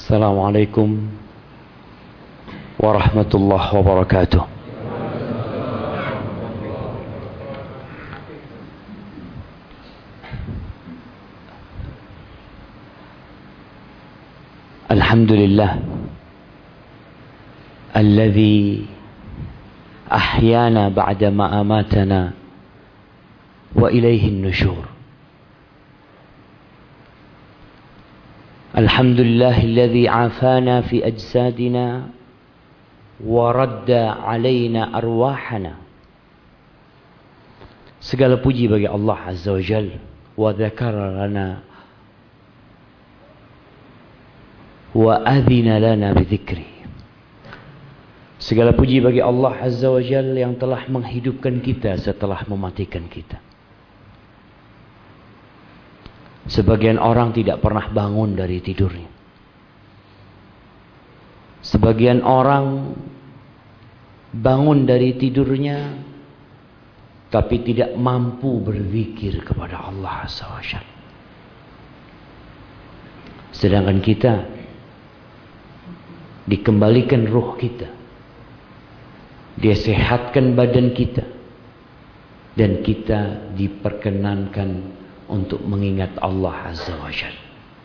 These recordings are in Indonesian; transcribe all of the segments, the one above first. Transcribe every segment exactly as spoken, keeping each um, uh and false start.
Assalamualaikum warahmatullahi wabarakatuh. Alhamdulillah alladzi ahyana ba'da ma amatana wa ilaihi nusyur. Alhamdulillahilladzi afana fi ajsadina wa radda alaina arwahana. Segala puji bagi Allah Azza wa Jalla. Wa dzakara lana wa adzina lana bidzikri. Segala puji bagi Allah Azza wa Jalla yang telah menghidupkan kita setelah mematikan kita. Sebagian orang tidak pernah bangun dari tidurnya. Sebagian orang bangun dari tidurnya tapi tidak mampu berzikir kepada Allah Azza wa Jalla. Sedangkan kita dikembalikan ruh kita, dia sehatkan badan kita, dan kita diperkenankan untuk mengingat Allah Azza wa Jalla.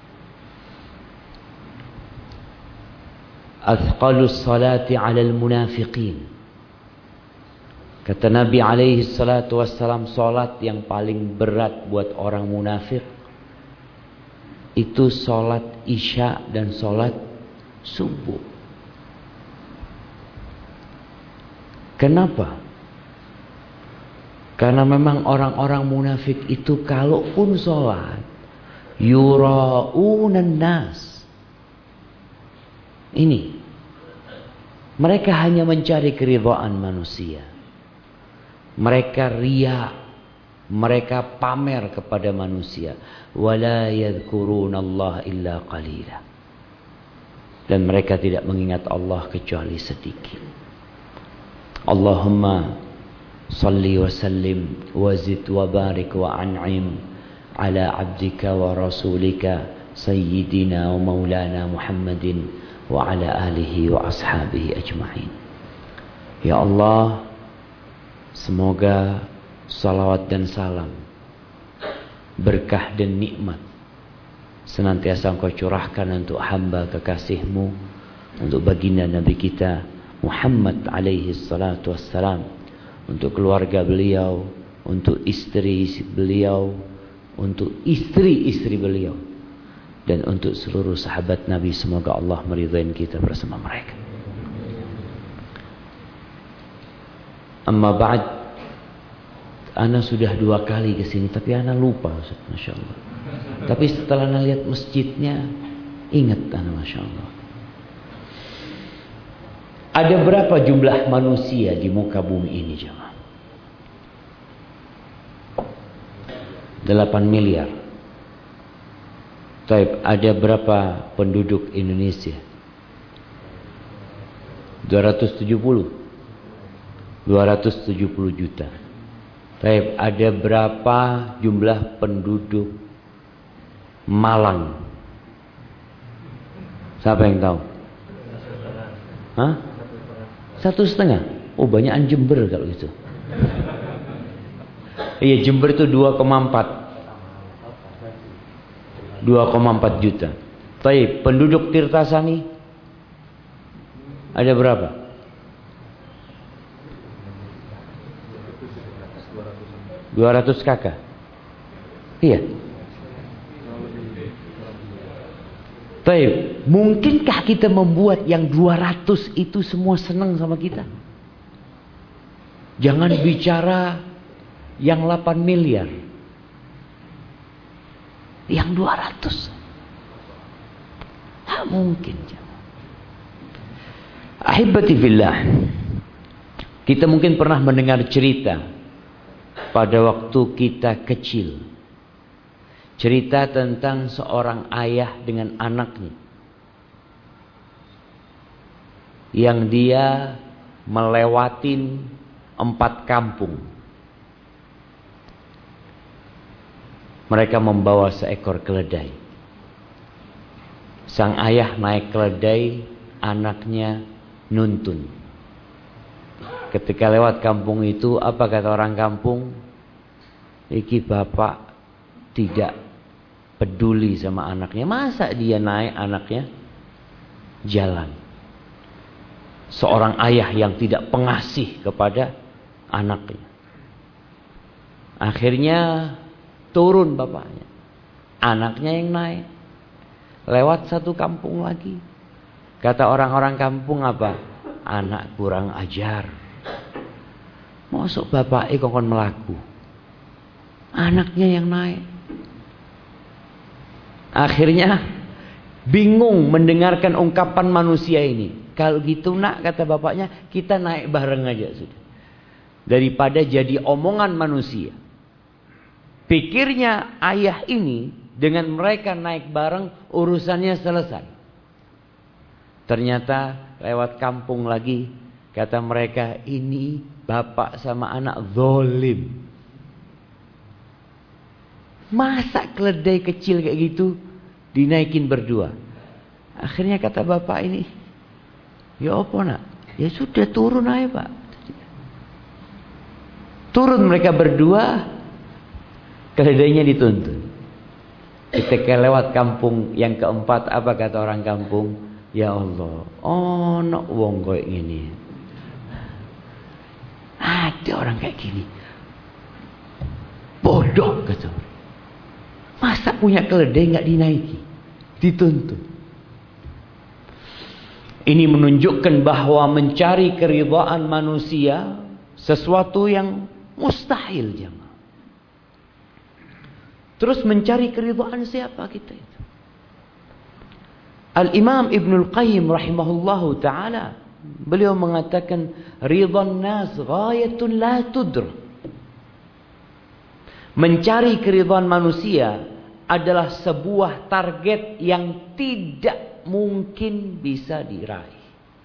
Athqalus salati 'alal munafiqin. Kata Nabi alaihi salatu wassalam, salat yang paling berat buat orang munafik itu salat Isya dan salat subuh. Kenapa? Karena memang orang-orang munafik itu kalaupun sholat yura'unan nas. Ini mereka hanya mencari keridhaan manusia. Mereka riya, mereka pamer kepada manusia. Wala yadhkurunallaha illa qalila. Dan mereka tidak mengingat Allah kecuali sedikit. Allahumma salli wa sallim wa zid wa barik wa an'im ala abdika wa rasulika sayyidina wa maulana Muhammadin wa ala alihi wa ashabihi ajma'in. Ya Allah, semoga salawat dan salam, berkah dan nikmat senantiasa Engkau curahkan untuk hamba kekasih-Mu, untuk baginda Nabi kita Muhammad alaihi salatu wassalam, untuk keluarga beliau, untuk istri beliau, untuk istri-istri beliau, dan untuk seluruh sahabat Nabi. Semoga Allah meridai kita bersama mereka. Amma ba'd, ana sudah dua kali ke sini tapi ana lupa, Ustaz, Masya Allah. Tapi setelah ana lihat masjidnya, ingat ana, Masya Allah. Ada berapa jumlah manusia di muka bumi ini, jemaah? delapan miliar. Taib, ada berapa penduduk Indonesia? dua ratus tujuh puluh. dua ratus tujuh puluh juta. Taib, ada berapa jumlah penduduk Malang? Siapa yang tahu? Hah? Satu setengah. Oh, banyakan Jember kalau gitu. Iya, Jember itu dua koma empat. dua koma empat juta. Baik, penduduk Tirtasani ada berapa? dua ratus kakak. Iya. Baik, mungkinkah kita membuat yang dua ratus itu semua senang sama kita? Jangan bicara yang delapan miliar. Yang dua ratus. Tak mungkin. Ahibati fillah. Kita mungkin pernah mendengar cerita pada waktu kita kecil. Cerita tentang seorang ayah dengan anaknya yang dia melewatin empat kampung. Mereka membawa seekor keledai. Sang ayah naik keledai, anaknya nuntun. Ketika lewat kampung itu, apa kata orang kampung? Iki bapak tidak peduli sama anaknya. Masa dia naik, anaknya jalan? Seorang ayah yang tidak pengasih kepada anaknya. Akhirnya turun bapaknya, anaknya yang naik. Lewat satu kampung lagi, kata orang-orang kampung apa? Anak kurang ajar. Masuk bapak eh kongkon melaku, anaknya yang naik. Akhirnya bingung mendengarkan ungkapan manusia ini. Kalau gitu nak, kata bapaknya, kita naik bareng aja sudah, daripada jadi omongan manusia. Pikirnya ayah ini dengan mereka naik bareng urusannya selesai. Ternyata lewat kampung lagi, kata mereka, ini bapak sama anak zalim. Masa keledai kecil kayak gitu dinaikin berdua? Akhirnya kata bapak ini, ya apa nak? Ya sudah turun aja pak. Turun mereka berdua, keledainya dituntun. Ketika lewat kampung yang keempat, apa kata orang kampung? Ya Allah, oh nak wong kayak gini. Ada orang kayak gini. Bodoh kata. Masa punya keledai nggak dinaiki, dituntun. Ini menunjukkan bahwa mencari keridhaan manusia sesuatu yang mustahil, jemaah. Terus mencari keridhaan siapa kita itu? Al-Imam Ibnul Qayyim rahimahullahu ta'ala, beliau mengatakan, ridhan nas ghayatun la tudra. Mencari keridhaan manusia adalah sebuah target yang tidak mungkin bisa diraih.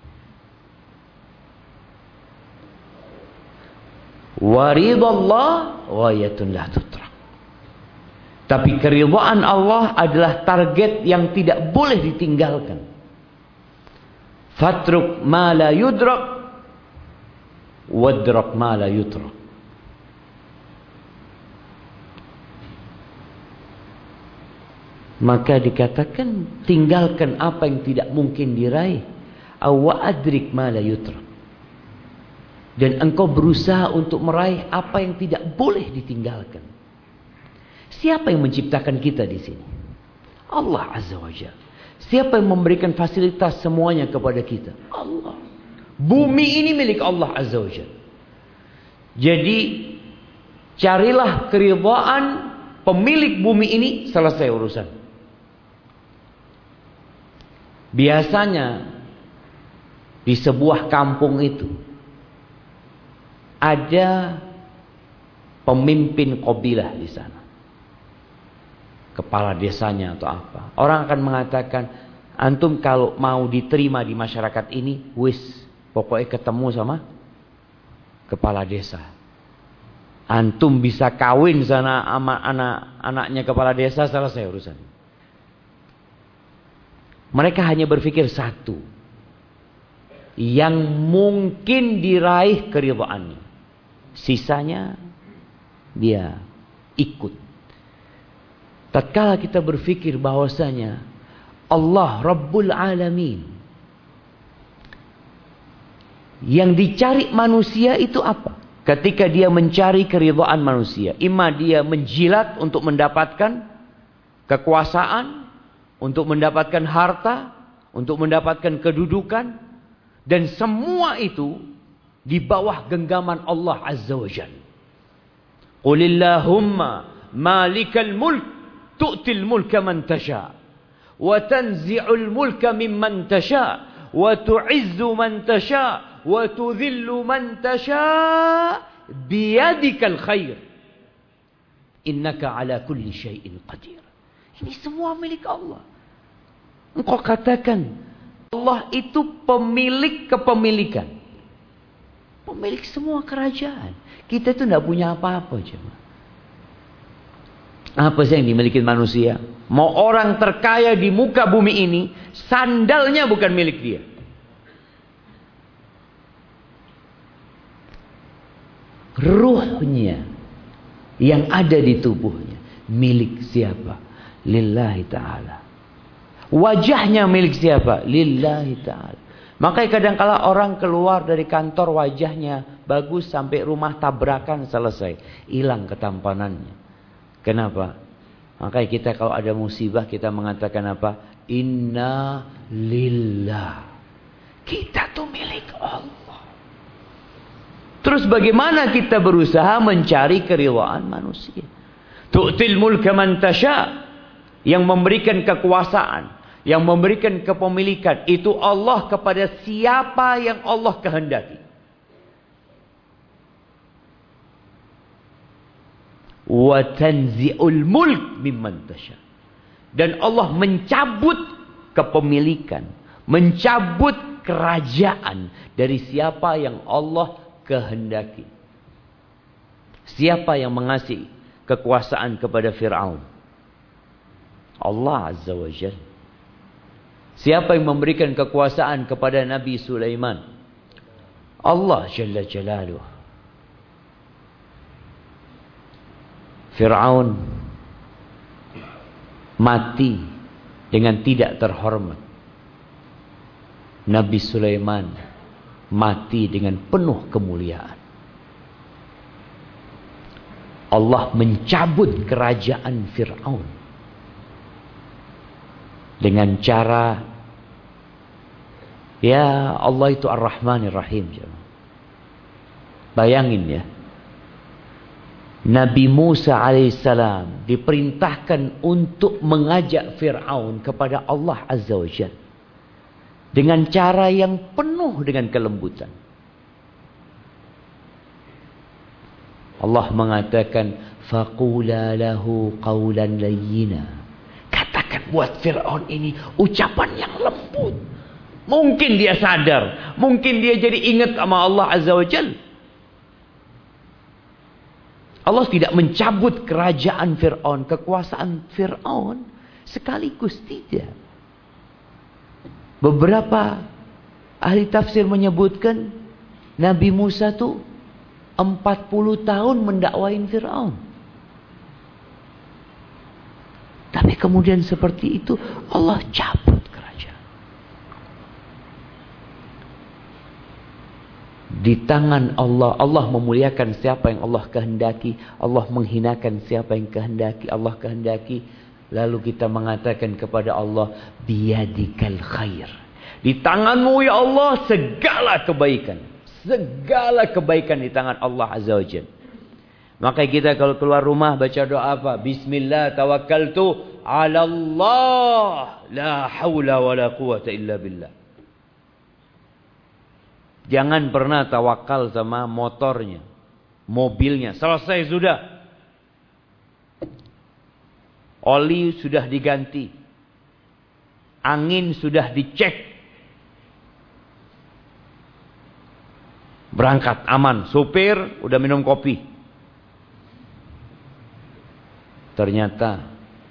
Wa ridallah ghayatun la tudra. Tapi keridhaan Allah adalah target yang tidak boleh ditinggalkan. Fatruk ma la yudrak, wadrak ma la yutrak. Maka dikatakan, tinggalkan apa yang tidak mungkin diraih. Awa adrik ma la yutrak. Dan engkau berusaha untuk meraih apa yang tidak boleh ditinggalkan. Siapa yang menciptakan kita di sini? Allah Azza wa Jalla. Siapa yang memberikan fasilitas semuanya kepada kita? Allah. Bumi ini milik Allah Azza wa Jalla. Jadi carilah keridhaan pemilik bumi ini, selesai urusan. Biasanya di sebuah kampung itu ada pemimpin kabilah di sana. Kepala desanya atau apa. Orang akan mengatakan, antum kalau mau diterima di masyarakat ini, wis, pokoknya ketemu sama kepala desa. Antum bisa kawin sana sama anak-anaknya kepala desa, selesai urusan. Mereka hanya berpikir satu, yang mungkin diraih keridhaannya. Sisanya dia ikut. Tatkala kita berpikir bahwasanya Allah Rabbul Alamin, yang dicari manusia itu apa? Ketika dia mencari keridhaan manusia, imma dia menjilat untuk mendapatkan kekuasaan, untuk mendapatkan harta, untuk mendapatkan kedudukan, dan semua itu di bawah genggaman Allah Azza wa Jalla. Qulillahumma malikal mulk tu'til mulka man tasha wa tanzi'ul mulka mimman tasha wa tu'izzu man tasha wa tudhillu man tasha biyadikal khair innaka ala kulli syai'in qadir. Ini semua milik Allah. Engkau katakan Allah itu pemilik kepemilikan, pemilik semua kerajaan. Kita itu tidak punya apa-apa, jemaah. Apa sih yang dimiliki manusia? Mau orang terkaya di muka bumi ini, sandalnya bukan milik dia. Ruhnya yang ada di tubuhnya milik siapa? Lillahi ta'ala. Wajahnya milik siapa? Lillahi ta'ala. Makanya kadang-kala orang keluar dari kantor wajahnya bagus sampai rumah tabrakan selesai. Hilang ketampanannya. Kenapa? Makanya kita kalau ada musibah kita mengatakan apa? Inna lillah. Kita tuh milik Allah. Terus bagaimana kita berusaha mencari keridhaan manusia? Tu'til mulka man tasha. Yang memberikan kekuasaan, yang memberikan kepemilikan itu Allah kepada siapa yang Allah kehendaki. Wa tanzi'ul mulk mimman tasha. Dan Allah mencabut kepemilikan, mencabut kerajaan dari siapa yang Allah kehendaki. Siapa yang mengasih kekuasaan kepada Fir'aun? Allah Azza wa Jalla. Siapa yang memberikan kekuasaan kepada Nabi Sulaiman? Allah Jalla Jalaluh. Fir'aun mati dengan tidak terhormat. Nabi Sulaiman mati dengan penuh kemuliaan. Allah mencabut kerajaan Fir'aun dengan cara, ya Allah itu Ar-Rahmanir Rahim. Bayangin ya, Nabi Musa alaihissalam diperintahkan untuk mengajak Fir'aun kepada Allah Azza wa Jalla dengan cara yang penuh dengan kelembutan. Allah mengatakan, faqula lahu qawlan layyina. Katakan buat Fir'aun ini ucapan yang lembut. Mungkin dia sadar, mungkin dia jadi ingat sama Allah Azza wa Jalla. Allah tidak mencabut kerajaan Fir'aun, kekuasaan Fir'aun sekaligus, tidak. Beberapa ahli tafsir menyebutkan Nabi Musa tuh empat puluh tahun mendakwain Fir'aun. Tapi kemudian seperti itu Allah cabut kerajaan. Di tangan Allah, Allah memuliakan siapa yang Allah kehendaki, Allah menghinakan siapa yang kehendaki, Allah kehendaki. Lalu kita mengatakan kepada Allah, biyadikal khair. Di tanganmu ya Allah segala kebaikan. Segala kebaikan di tangan Allah Azza wa Jalla. Maka kita kalau keluar rumah baca doa apa? Bismillah tawakkaltu ala Allah. La hawla wa la quwata illa billah. Jangan pernah tawakal sama motornya, mobilnya. Selesai sudah. Oli sudah diganti. Angin sudah dicek. Berangkat aman. Supir udah minum kopi. Ternyata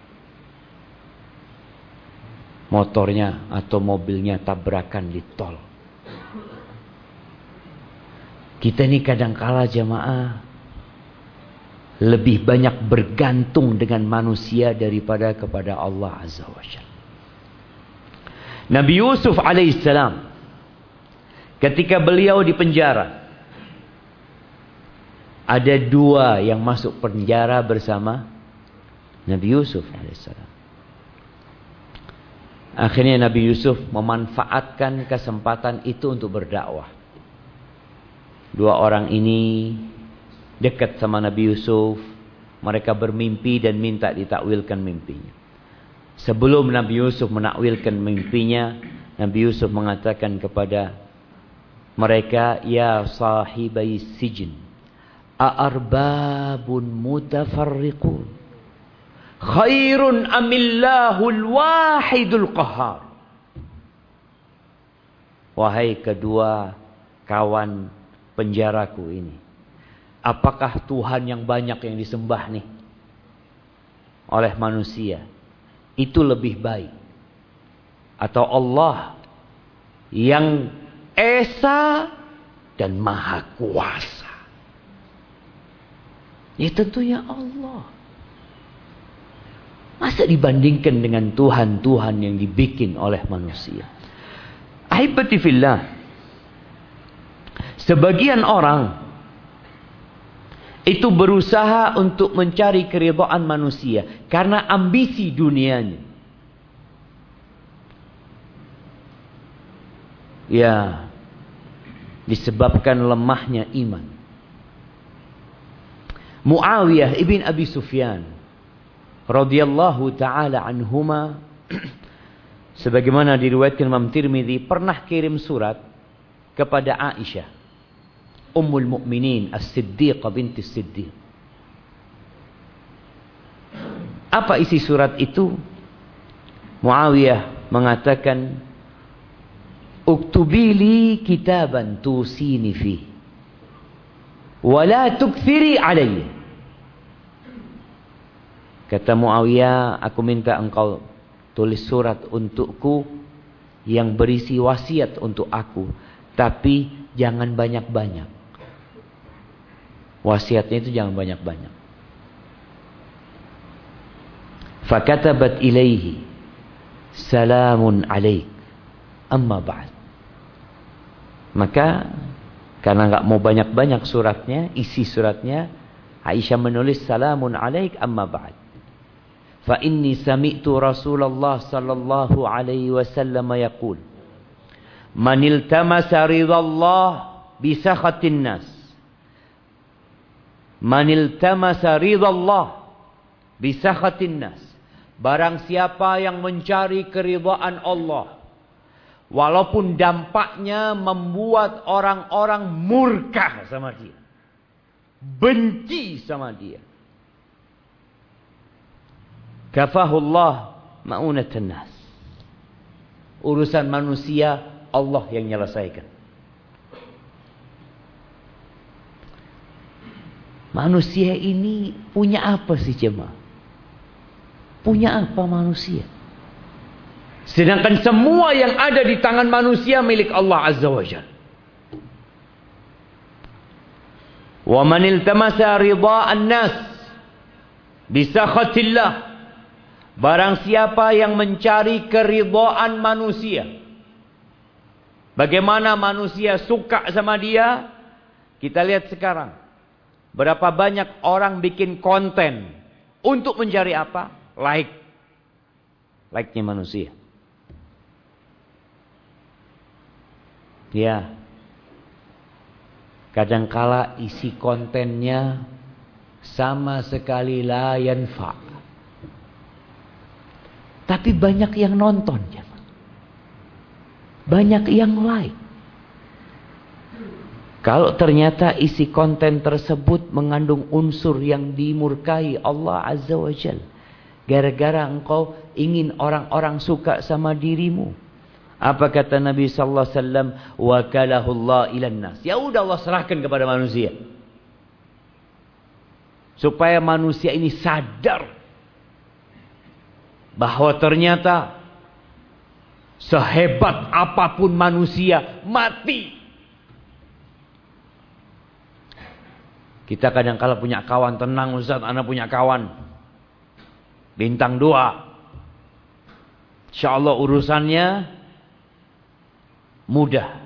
motornya atau mobilnya tabrakan di tol. Kita ini kadangkala jamaah lebih banyak bergantung dengan manusia daripada kepada Allah Azza wa Jalla. Nabi Yusuf alaihissalam ketika beliau di penjara, ada dua yang masuk penjara bersama Nabi Yusuf alaihissalam. Akhirnya Nabi Yusuf memanfaatkan kesempatan itu untuk berdakwah. Dua orang ini dekat sama Nabi Yusuf. Mereka bermimpi dan minta ditakwilkan mimpinya. Sebelum Nabi Yusuf menakwilkan mimpinya, Nabi Yusuf mengatakan kepada mereka, ya sahibai sijin, a'arbabun mutafarriqun khairun amillahul wahidul qahar. Wahai kedua kawan penjaraku ini, apakah Tuhan yang banyak yang disembah nih? oleh manusia itu lebih baik, atau Allah yang esa dan maha kuasa? Ya tentunya Allah. Masa dibandingkan dengan Tuhan-Tuhan yang dibikin oleh manusia? Ahibati fillah, sebagian orang itu berusaha untuk mencari keridhaan manusia karena ambisi dunianya. Ya, disebabkan lemahnya iman. Muawiyah ibn Abi Sufyan radhiyallahu taala anhuma, sebagaimana diriwayatkan Imam Tirmidzi, pernah kirim surat kepada Aisyah, Ummul Mukminin As-Siddiqah binti Siddiq. Apa isi surat itu? Muawiyah mengatakan, "Uktubili kitaban tusini fi, wa la tukthiri alayya." Kata Muawiyah, aku minta engkau tulis surat untukku yang berisi wasiat untuk aku, tapi jangan banyak-banyak. Wasiatnya itu jangan banyak-banyak. Fakatabat ilaihi, salamun alaik, amma ba'd. Maka karena enggak mau banyak-banyak suratnya, isi suratnya, Aisyah menulis salamun alaik amma ba'd. Fa inni sami'tu Rasulullah sallallahu alaihi wasallam yaqul, man iltamasa ridallah bi sakhatin nas, man iltamasa ridallah bi sakhatin nas, barang siapa yang mencari keridhaan Allah walaupun dampaknya membuat orang-orang murka sama dia, benci sama dia, kafahullah ma'unatan nas, urusan manusia Allah yang menyelesaikan. Manusia ini punya apa sih jemaah? Punya apa manusia? Sedangkan semua yang ada di tangan manusia milik Allah Azza wa Jalla. Wa man iltamasa ridha'an nas bi sakhatillah, barang siapa yang mencari keridhaan manusia, bagaimana manusia suka sama dia? Kita lihat sekarang, berapa banyak orang bikin konten untuk mencari apa? Like. Like-nya manusia. Ya. Kadangkala isi kontennya sama sekali la yanfa'. Tapi banyak yang nonton, banyak yang like. Kalau ternyata isi konten tersebut mengandung unsur yang dimurkai Allah Azza wa Jalla, gara-gara engkau ingin orang-orang suka sama dirimu, apa kata Nabi sallallahu alaihi wasallam? Wakalahullah ilan nas. Ya udah, Allah serahkan kepada manusia, supaya manusia ini sadar bahwa ternyata sehebat apapun manusia mati. Kita kadang-kala punya kawan, tenang Ustaz, anak punya kawan bintang dua, insyaallah urusannya mudah.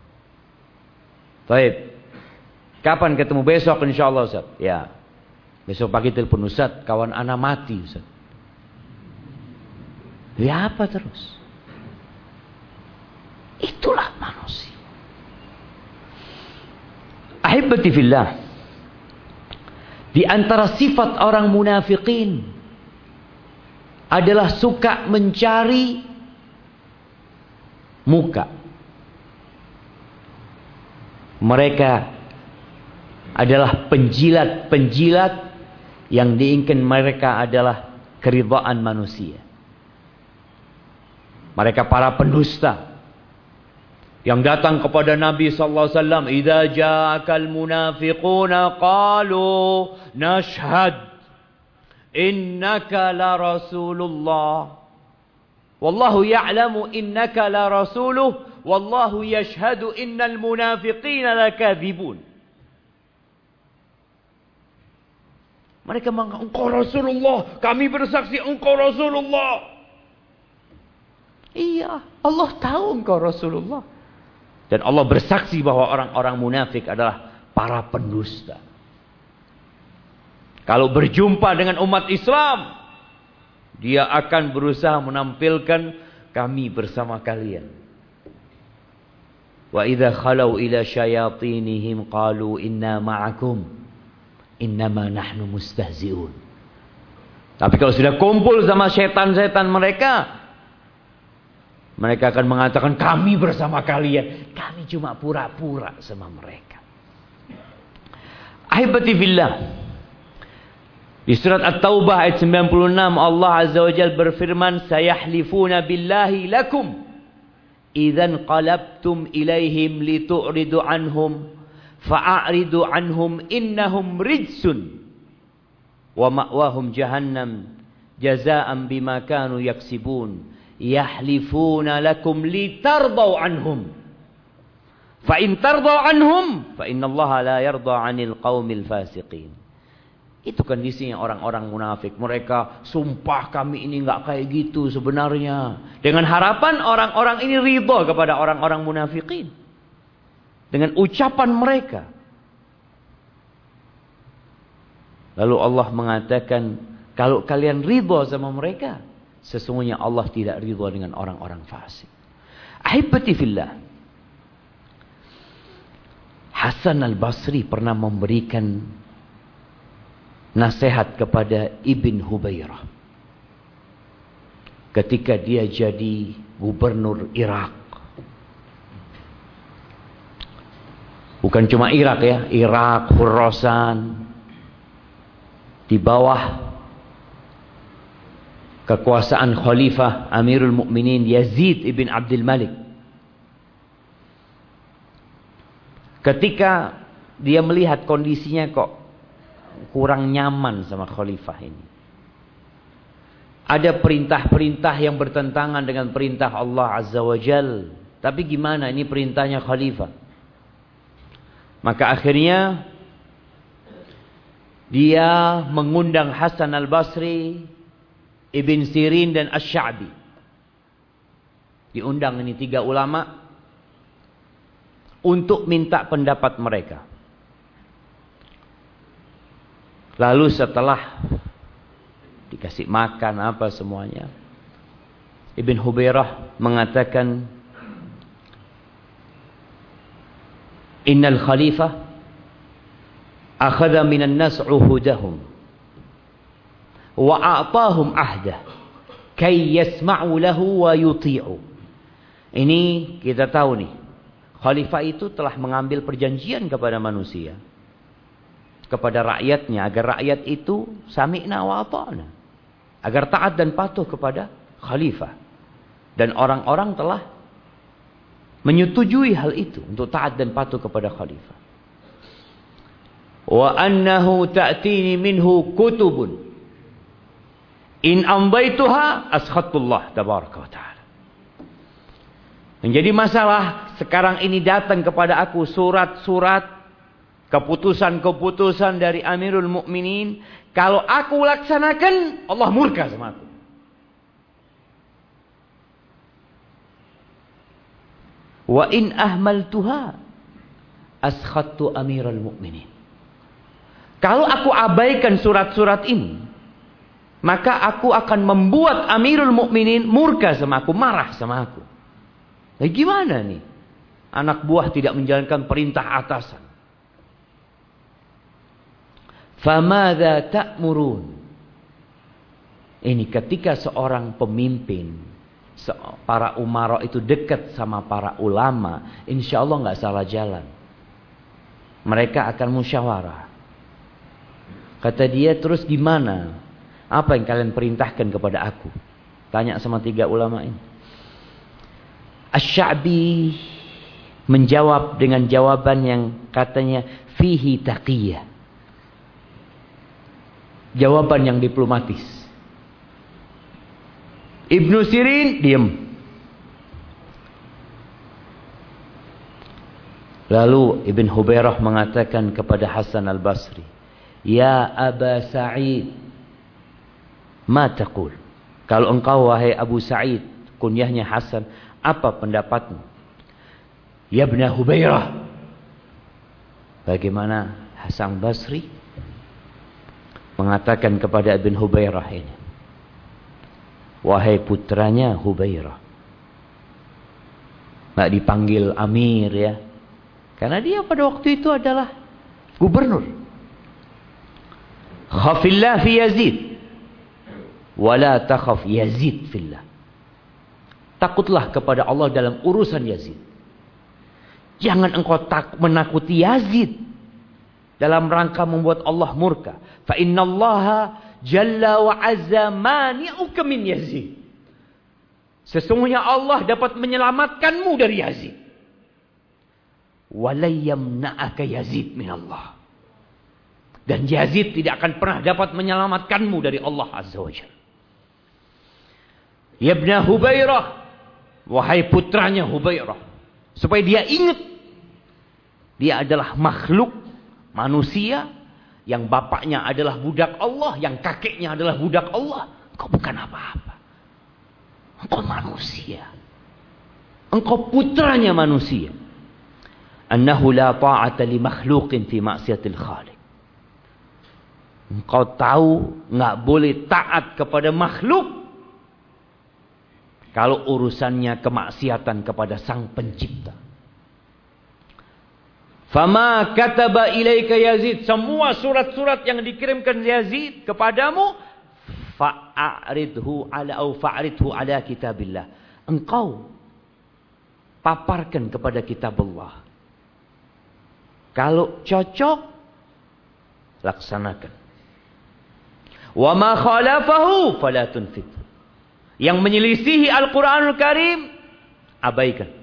Baik, kapan ketemu? Besok insyaallah Ustaz. Ya, besok pagi telepon Ustaz, kawan anak mati Ustaz. Ya apa terus? Itulah manusia. Ahibati fillah, di antara sifat orang munafikin adalah suka mencari muka. Mereka adalah penjilat-penjilat yang diinginkan mereka adalah keridhaan manusia. Mereka para pendusta yang datang kepada Nabi sallallahu alaihi wasallam, "Idza ja'akal munafiquna qalu nashhad innaka la rasulullah. Wallahu ya'lamu innaka la rasuluh. Wallahu yashhadu innal munafiqina lakadzibun. Mereka mengatakan, engkau Rasulullah. Kami bersaksi engkau Rasulullah. Iya, Allah tahu engkau Rasulullah. Dan Allah bersaksi bahwa orang-orang munafik adalah para pendusta. Kalau berjumpa dengan umat Islam, dia akan berusaha menampilkan kami bersama kalian. Wa idza khalau ila syayatinihim qalu inna ma'akum innama nahnu mustahzi'un. Tapi kalau sudah kumpul sama setan-setan mereka, mereka akan mengatakan kami bersama kalian. Kami cuma pura-pura sama mereka. Ahibati fillah. Di surat At-Taubah ayat sembilan puluh enam Allah Azza wa Jalla berfirman, "Sayahlifuna billahi lakum idzan qalabtum ilaihim litu'ridu anhum fa'aridu anhum innahum rijsun wa ma'wahum jahannam jazaa'an bima kanu yaksibun yahlifuna lakum litardau anhum fa in tardau anhum fa innallaha la yarda 'anil qaumil fasiqin." Itu kondisinya orang-orang munafik. Mereka sumpah kami ini enggak kayak gitu sebenarnya. Dengan harapan orang-orang ini ridha kepada orang-orang munafikin. Dengan ucapan mereka. Lalu Allah mengatakan, kalau kalian ridha sama mereka, sesungguhnya Allah tidak ridha dengan orang-orang fasik. Ahibati fillah. Hasan al-Basri pernah memberikan nasihat kepada Ibn Hubairah ketika dia jadi gubernur Irak. Bukan cuma Irak ya, Irak, Khurasan, di bawah kekuasaan Khalifah Amirul Mukminin Yazid ibn Abdul Malik. Ketika dia melihat kondisinya kok kurang nyaman sama khalifah ini. Ada perintah-perintah yang bertentangan dengan perintah Allah Azza wa Jal. Tapi gimana ini perintahnya khalifah? Maka akhirnya dia mengundang Hasan al-Basri, Ibn Sirin dan Asy-Sya'bi. Diundang ini tiga ulama untuk minta pendapat mereka. Lalu setelah dikasih makan apa semuanya, Ibn Hubairah mengatakan, Innal khalifah akhadha minan nas uhudahum wa a'tahum ahdah kay yasma'u lahu wa yuti'u. Ini kita tahu nih, khalifah itu telah mengambil perjanjian kepada manusia, kepada rakyatnya, agar rakyat itu sami'na wa ata'na, agar taat dan patuh kepada khalifah. Dan orang-orang telah menyetujui hal itu, untuk taat dan patuh kepada khalifah. Wa annahu ta'tini minhu kutubun in amdaituha askhatullah tabaraka wa ta'ala. Menjadi masalah sekarang ini datang kepada aku surat-surat, keputusan-keputusan dari Amirul Mukminin. Kalau aku laksanakan, Allah murka sama aku. Wa in ahmaltuha askhattu Amirul Mukminin. Kalau aku abaikan surat-surat ini, maka aku akan membuat Amirul Mukminin murka sama aku, marah sama aku. Nah, gimana nih? Anak buah tidak menjalankan perintah atasan. Famadza ta'murun. Ini ketika seorang pemimpin, para umara itu dekat sama para ulama, insya Allah nggak salah jalan. Mereka akan musyawarah. Kata dia, terus gimana? Apa yang kalian perintahkan kepada aku? Tanya sama tiga ulama ini. Asy-Sya'bi menjawab dengan jawaban yang katanya fihi taqiyah. Jawaban yang diplomatis. Ibnu Sirin diam. Lalu Ibn Hubairah mengatakan kepada Hasan al-Basri, "Ya Aba Sa'id, ma taqul?" Kalau engkau wahai Abu Sa'id, kunyahnya Hasan, apa pendapatmu? Ya Ibn Hubairah. Bagaimana Hasan Basri mengatakan kepada Ibn Hubairah ini, wahai putranya Hubairah. Nggak dipanggil Amir ya, karena dia pada waktu itu adalah gubernur. Khafillah fi Yazid, wala takhaf Yazid fillah. Takutlah kepada Allah dalam urusan Yazid. Jangan engkau tak menakuti Yazid dalam rangka membuat Allah murka. Fa innallaha jalla wa azza mani'uka min Yazid. Sesungguhnya Allah dapat menyelamatkanmu dari Yazid. Walayyamna'aka Yazid min Allah. Dan Yazid tidak akan pernah dapat menyelamatkanmu dari Allah Azza wa Jalla. Ya Ibn Hubairah, wahai putranya Hubairah, supaya dia ingat dia adalah makhluk manusia yang bapaknya adalah budak Allah, yang kakeknya adalah budak Allah. Engkau bukan apa-apa. Engkau manusia. Engkau putranya manusia. Annahu la ta'ata li makhluqin fi ma'siyatil khaliq. Engkau tahu nggak boleh taat kepada makhluk kalau urusannya kemaksiatan kepada Sang Pencipta. Fama kataba ilaika Yazid, semua surat-surat yang dikirimkan Yazid kepadamu, fa'aridhu ala au fa'aridhu ala kitabillah. Engkau paparkan kepada kitab Allah. Kalau cocok, laksanakan. Wa ma khalafahu fala tunfid. Yang menyelisihi Al-Qur'anul Karim, abaikan.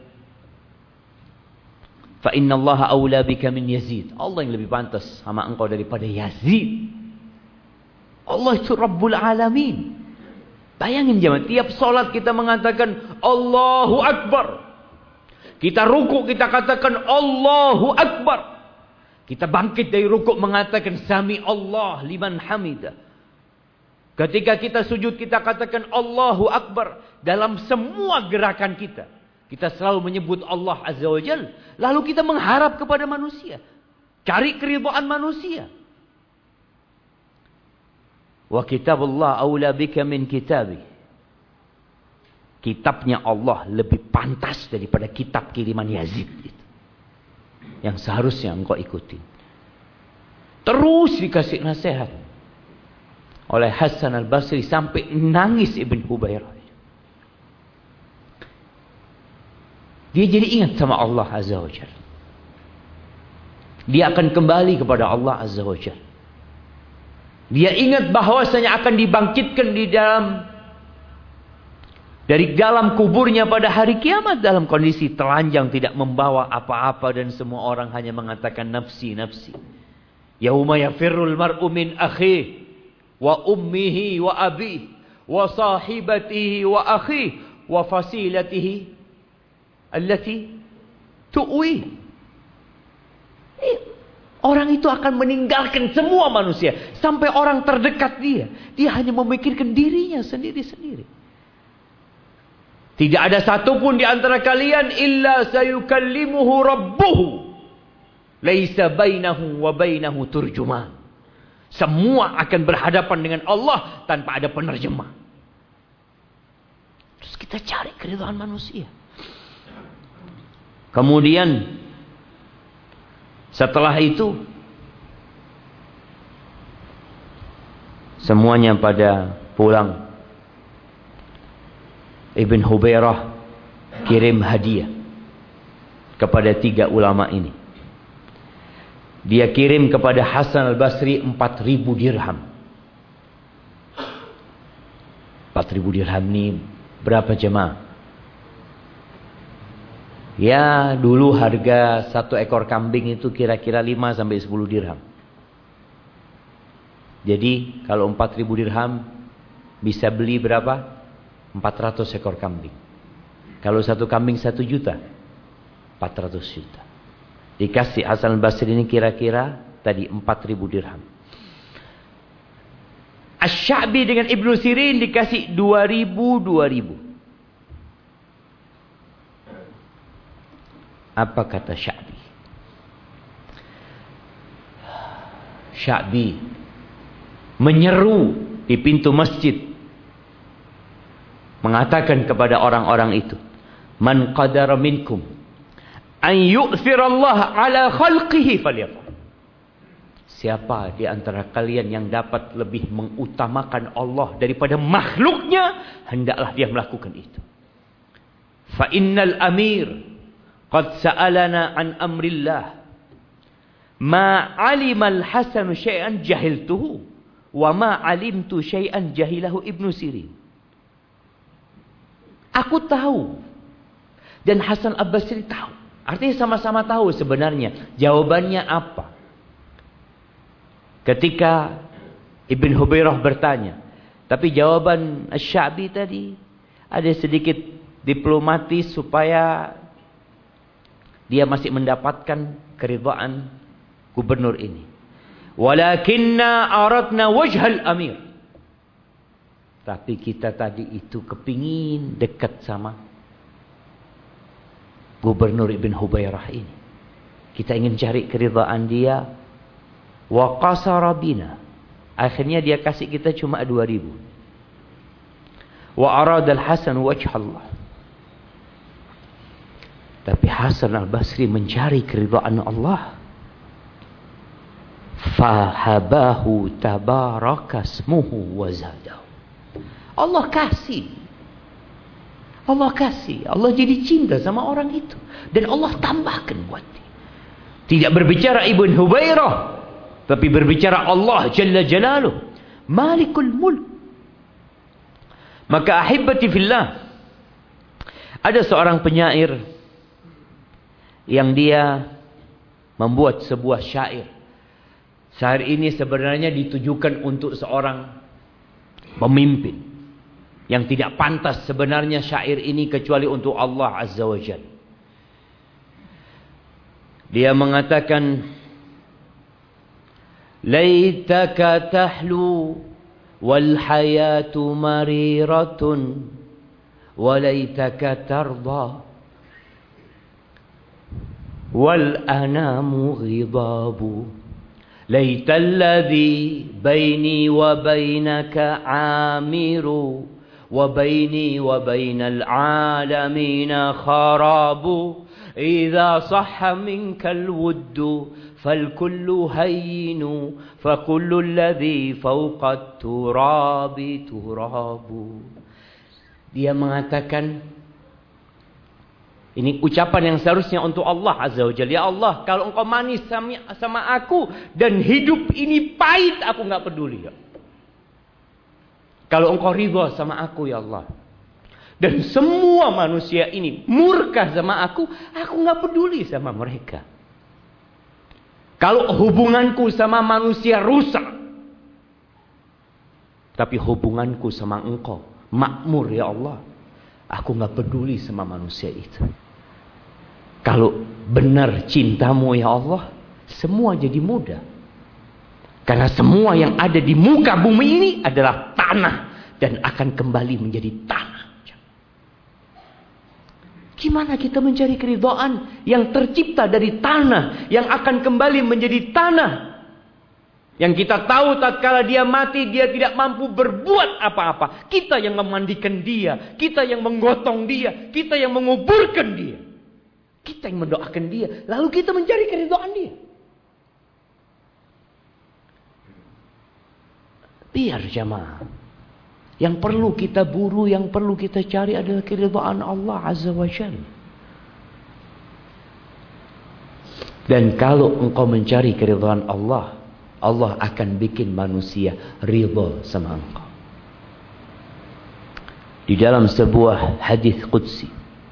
Fa innallaha aula bika min Yazid. Allah yang lebih pantas sama engkau daripada Yazid. Allah itu Rabbul Alamin. Bayangin jemaah, tiap salat kita mengatakan Allahu Akbar. Kita ruku kita katakan Allahu Akbar. Kita bangkit dari ruku mengatakan Sami Allah liman hamidah. Ketika kita sujud kita katakan Allahu Akbar. Dalam semua gerakan kita, kita selalu menyebut Allah Azza wa Jalla. Lalu kita mengharap kepada manusia, cari keridhaan manusia. Wa kitabullah aula bika min kitabi. Kitabnya Allah lebih pantas daripada kitab kiriman Yazid itu, yang seharusnya engkau ikuti. Terus dikasih nasihat oleh Hasan al-Basri sampai nangis Ibn Hubairah. Dia jadi ingat sama Allah Azza wa Jalla. Dia akan kembali kepada Allah Azza wa Jalla. Dia ingat bahwasanya akan dibangkitkan di dalam dari dalam kuburnya pada hari kiamat dalam kondisi telanjang, tidak membawa apa-apa, dan semua orang hanya mengatakan nafsi nafsi. Yauma yafirrul mar'u min akhihi wa ummihi wa abihi wa sahibatihi wa akhihi wa fasilatihi allati tu'wi. Orang itu akan meninggalkan semua manusia, sampai orang terdekat dia. Dia hanya memikirkan dirinya sendiri-sendiri. Tidak ada satupun di antara kalian illa sayukallimuhu rabbuhu laisa bainahu wa bainahu turjuman. Semua akan berhadapan dengan Allah tanpa ada penerjemah. Terus kita cari keridhaan manusia. Kemudian setelah itu semuanya pada pulang. Ibn Hubairah kirim hadiah kepada tiga ulama ini. Dia kirim kepada Hasan al-Basri empat ribu dirham. empat ribu dirham ini berapa jemaah? Ya, dulu harga satu ekor kambing itu kira-kira lima sampai sepuluh dirham. Jadi kalau empat ribu dirham bisa beli berapa? empat ratus ekor kambing. Kalau satu kambing satu juta, empat ratus juta. Dikasih Hasan al-Basri ini kira-kira tadi empat ribu dirham. Asy-Sya'bi dengan Ibnu Sirin dikasih dua ribu, dua ribu. Apa kata Sya'bi? Sya'bi menyeru di pintu masjid, mengatakan kepada orang-orang itu, man qadara minkum an yu'thirallah ala khalqihi falyaf'al. Siapa di antara kalian yang dapat lebih mengutamakan Allah daripada makhluknya, hendaklah dia melakukan itu. Fa innal amir qad sa'alana an amrillah ma alimal Hasan syai'an jahiltuhu wa ma alimtu syai'an jahilahu Ibnu Sirin. Aku tahu dan Hasan al-Basri tahu. Artinya sama-sama tahu sebenarnya jawabannya apa. Ketika Ibn Hubairah bertanya, tapi jawaban Asy-Sya'bi tadi ada sedikit diplomatis supaya dia masih mendapatkan keridhaan gubernur ini. Walakinna aradna wajhal amir. Tapi kita tadi itu kepingin dekat sama gubernur Ibn Hubairah ini. Kita ingin cari keridhaan dia. Wa qasara bina. Akhirnya dia kasih kita cuma dua ribu. Wa arada al-Hasan wajhallah. Tapi Hasan al-Basri mencari keridhaan Allah. Fahabahu tabarakasmuhu wa zadahu. Allah kasih. Allah kasih. Allah jadi cinta sama orang itu. Dan Allah tambahkan buat dia. Tidak berbicara Ibn Hubairah, tapi berbicara Allah Jalla Jalaluh, Malikul Mulk. Maka ahibati fillah, ada seorang penyair yang dia membuat sebuah syair. Syair ini sebenarnya ditujukan untuk seorang pemimpin yang tidak pantas sebenarnya syair ini kecuali untuk Allah Azza wa Jalla. Dia mengatakan, laitaka tahlu wal hayatu mariratun wa laitaka tarda wal anamu ghidabu. ليت الذي بيني وبينك عامر وبيني وبين العالمين خراب إذا صح منك الود فالكل هين فكل الذي فوق التراب تراب. Dia mengatakan, ini ucapan yang seharusnya untuk Allah Azza wa Jalla. Ya Allah, kalau engkau manis sama, sama aku dan hidup ini pahit, aku enggak peduli. Ya. Kalau engkau ridha sama aku, ya Allah, dan semua manusia ini murka sama aku, aku enggak peduli sama mereka. Kalau hubunganku sama manusia rusak, tapi hubunganku sama engkau makmur, ya Allah, aku enggak peduli sama manusia itu. Kalau benar cintamu, ya Allah, semua jadi mudah. Karena semua yang ada di muka bumi ini adalah tanah dan akan kembali menjadi tanah. Gimana kita mencari keridhaan yang tercipta dari tanah, yang akan kembali menjadi tanah, yang kita tahu tatkala dia mati dia tidak mampu berbuat apa-apa. Kita yang memandikan dia, kita yang menggotong dia, kita yang menguburkan dia, kita yang mendoakan dia, lalu kita mencari keridhaan dia. Biar jamaah, yang perlu kita buru, yang perlu kita cari adalah keridhaan Allah Azza wa Jalla. Dan kalau engkau mencari keridhaan Allah, Allah akan bikin manusia ridha sama engkau. Di dalam sebuah hadis qudsi,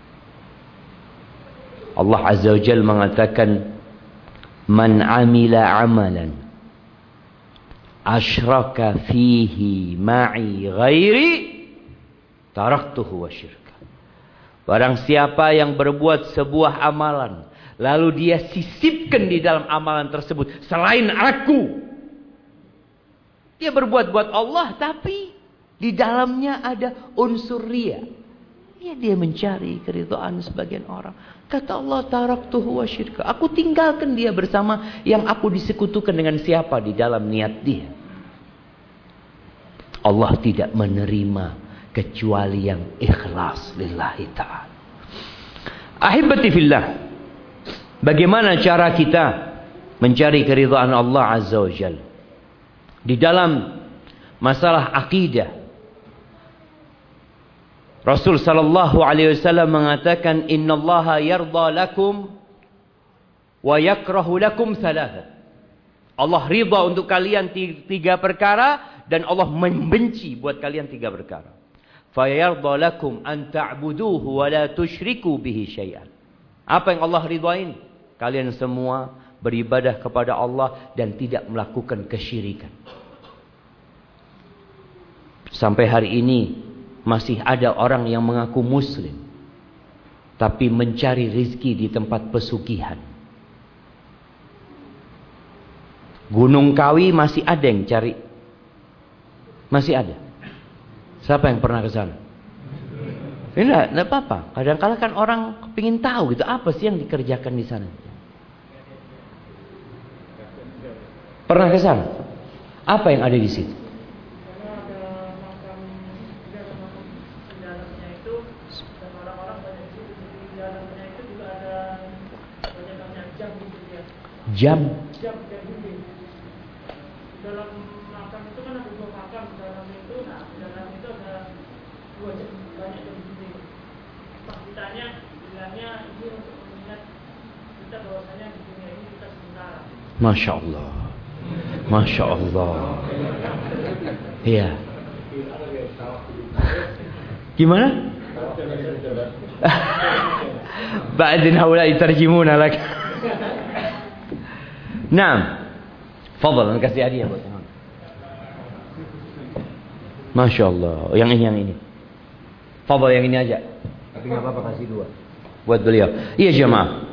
Allah Azza wa Jalla mengatakan, man amila amalan asyraka fihi ma'i ghairi taraktuhu wa syirka. Barang siapa yang berbuat sebuah amalan, lalu dia sisipkan di dalam amalan tersebut selain aku. Dia berbuat buat Allah, tapi di dalamnya ada unsur riya. Ya, dia mencari keridhaan sebagian orang. Kata Allah, taraktuhu wa syirka. Aku tinggalkan dia bersama yang aku disekutukan dengan siapa di dalam niat dia. Allah tidak menerima kecuali yang ikhlas lillahi ta'ala. Ahibati fillah, bagaimana cara kita mencari keridhaan Allah Azza wa Jalla di dalam masalah akidah? Rasul sallallahu alaihi wasallam mengatakan, innallaha yarda lakum wa yakrahu lakum thalatha. Allah ridha untuk kalian tiga perkara dan Allah membenci buat kalian tiga perkara. Fa yarda lakum an ta'buduhu wa la tusyriku bihi syai'an. Apa yang Allah ridhain? Kalian semua beribadah kepada Allah dan tidak melakukan kesyirikan. Sampai hari ini masih ada orang yang mengaku muslim tapi mencari rizki di tempat pesugihan. Gunung Kawi masih ada yang cari. Masih ada. Siapa yang pernah ke sana? Enggak, enggak apa-apa. Kadang-kadang kan orang kepingin tahu gitu, apa sih yang dikerjakan di sana. Pernah ke sana? Apa yang ada di situ? Jam. Jam jam dinding. Dalam makam itu kan ada dua makam dalam itu, nah dalam itu ada dua jam, banyak jam dinding. Pas ditanya, bilangnya ini untuk mengingat kita bahwasanya di dunia ini kita sementara. Masya Allah, Masya Allah. Iya. Gimana? Ba'din haula yutarjimuna lak. Nah, fadhal, kasih hadiah buat teman. Masya Allah, yang ini yang ini. Fadhal yang ini aja. Tapi nggak apa-apa, kasih dua buat beliau. Iya jemaah.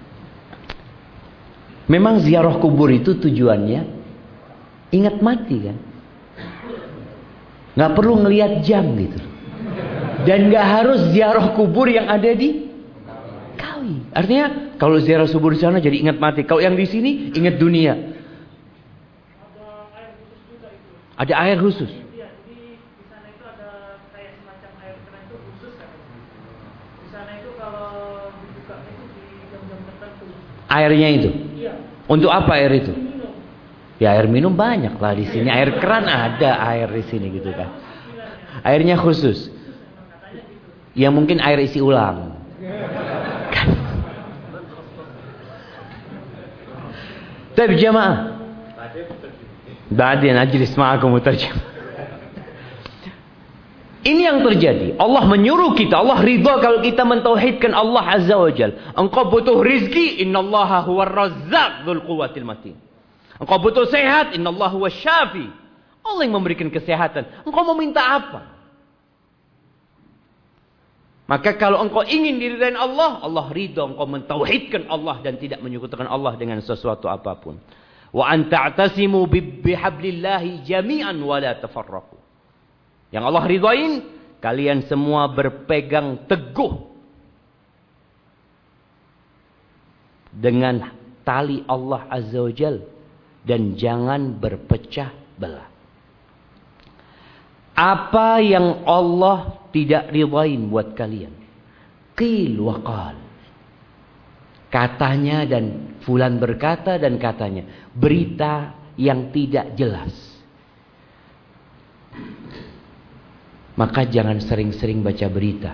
Memang ziarah kubur itu tujuannya ingat mati kan. Nggak perlu ngelihat jam gitu. Dan nggak harus ziarah kubur yang ada di Kawi. Artinya kalau ziarah kubur di sana jadi ingat mati. Kalau yang di sini ingat dunia. Ada air khusus. Iya, jadi di sana itu ada kayak semacam air keran itu khusus kan. Di sana itu kalau dibuka itu di jam-jam tertentu. Airnya itu. Iya. Untuk apa air itu? Minum. Ya air minum banyak lah di sini. Air keran ada air di sini gitu kan. Airnya khusus. Ya mungkin air isi ulang. Tapi jemaah. Ba'din ajlis ma'akum mutarjim. Ini yang terjadi. Allah menyuruh kita, Allah ridha kalau kita mentauhidkan Allah Azza wa Jalla. Engkau butuh rizki, innallaha huwar razzaq dzul quwwatil matin. Engkau butuh sehat, innallaha huwas syafi. Allah yang memberikan kesehatan. Engkau mau minta apa? Maka kalau engkau ingin diridhain Allah, Allah ridha engkau mentauhidkan Allah dan tidak menyekutukan Allah dengan sesuatu apapun. Wa an ta'tasimu bihablillahi jami'an wa la tafarraqu. Yang Allah ridhain, kalian semua berpegang teguh dengan tali Allah Azza wa Jalla dan jangan berpecah belah. Apa yang Allah tidak ridhain buat kalian, qil wa qal. Katanya dan fulan berkata dan katanya. Berita yang tidak jelas. Maka jangan sering-sering baca berita.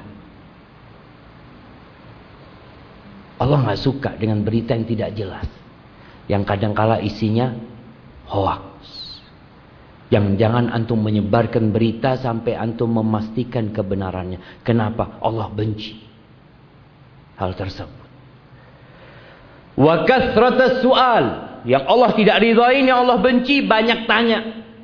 Allah gak suka dengan berita yang tidak jelas. Yang kadangkala isinya hoax. Yang jangan antum menyebarkan berita sampai antum memastikan kebenarannya. Kenapa? Allah benci hal tersebut. Wa kathratus su'al. Yang Allah tidak ridhain, yang Allah benci, banyak tanya.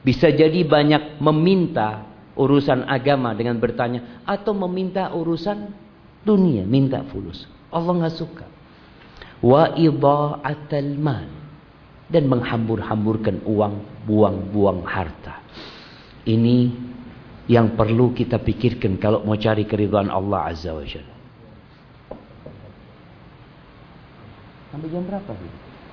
Bisa jadi banyak meminta urusan agama dengan bertanya, atau meminta urusan dunia, minta fulus. Allah nggak suka. Wa idha'atal mal, dan menghambur-hamburkan uang, buang-buang harta. Ini yang perlu kita pikirkan kalau mau cari keridhaan Allah Azza wa Jalla. Sampai jam berapa sih?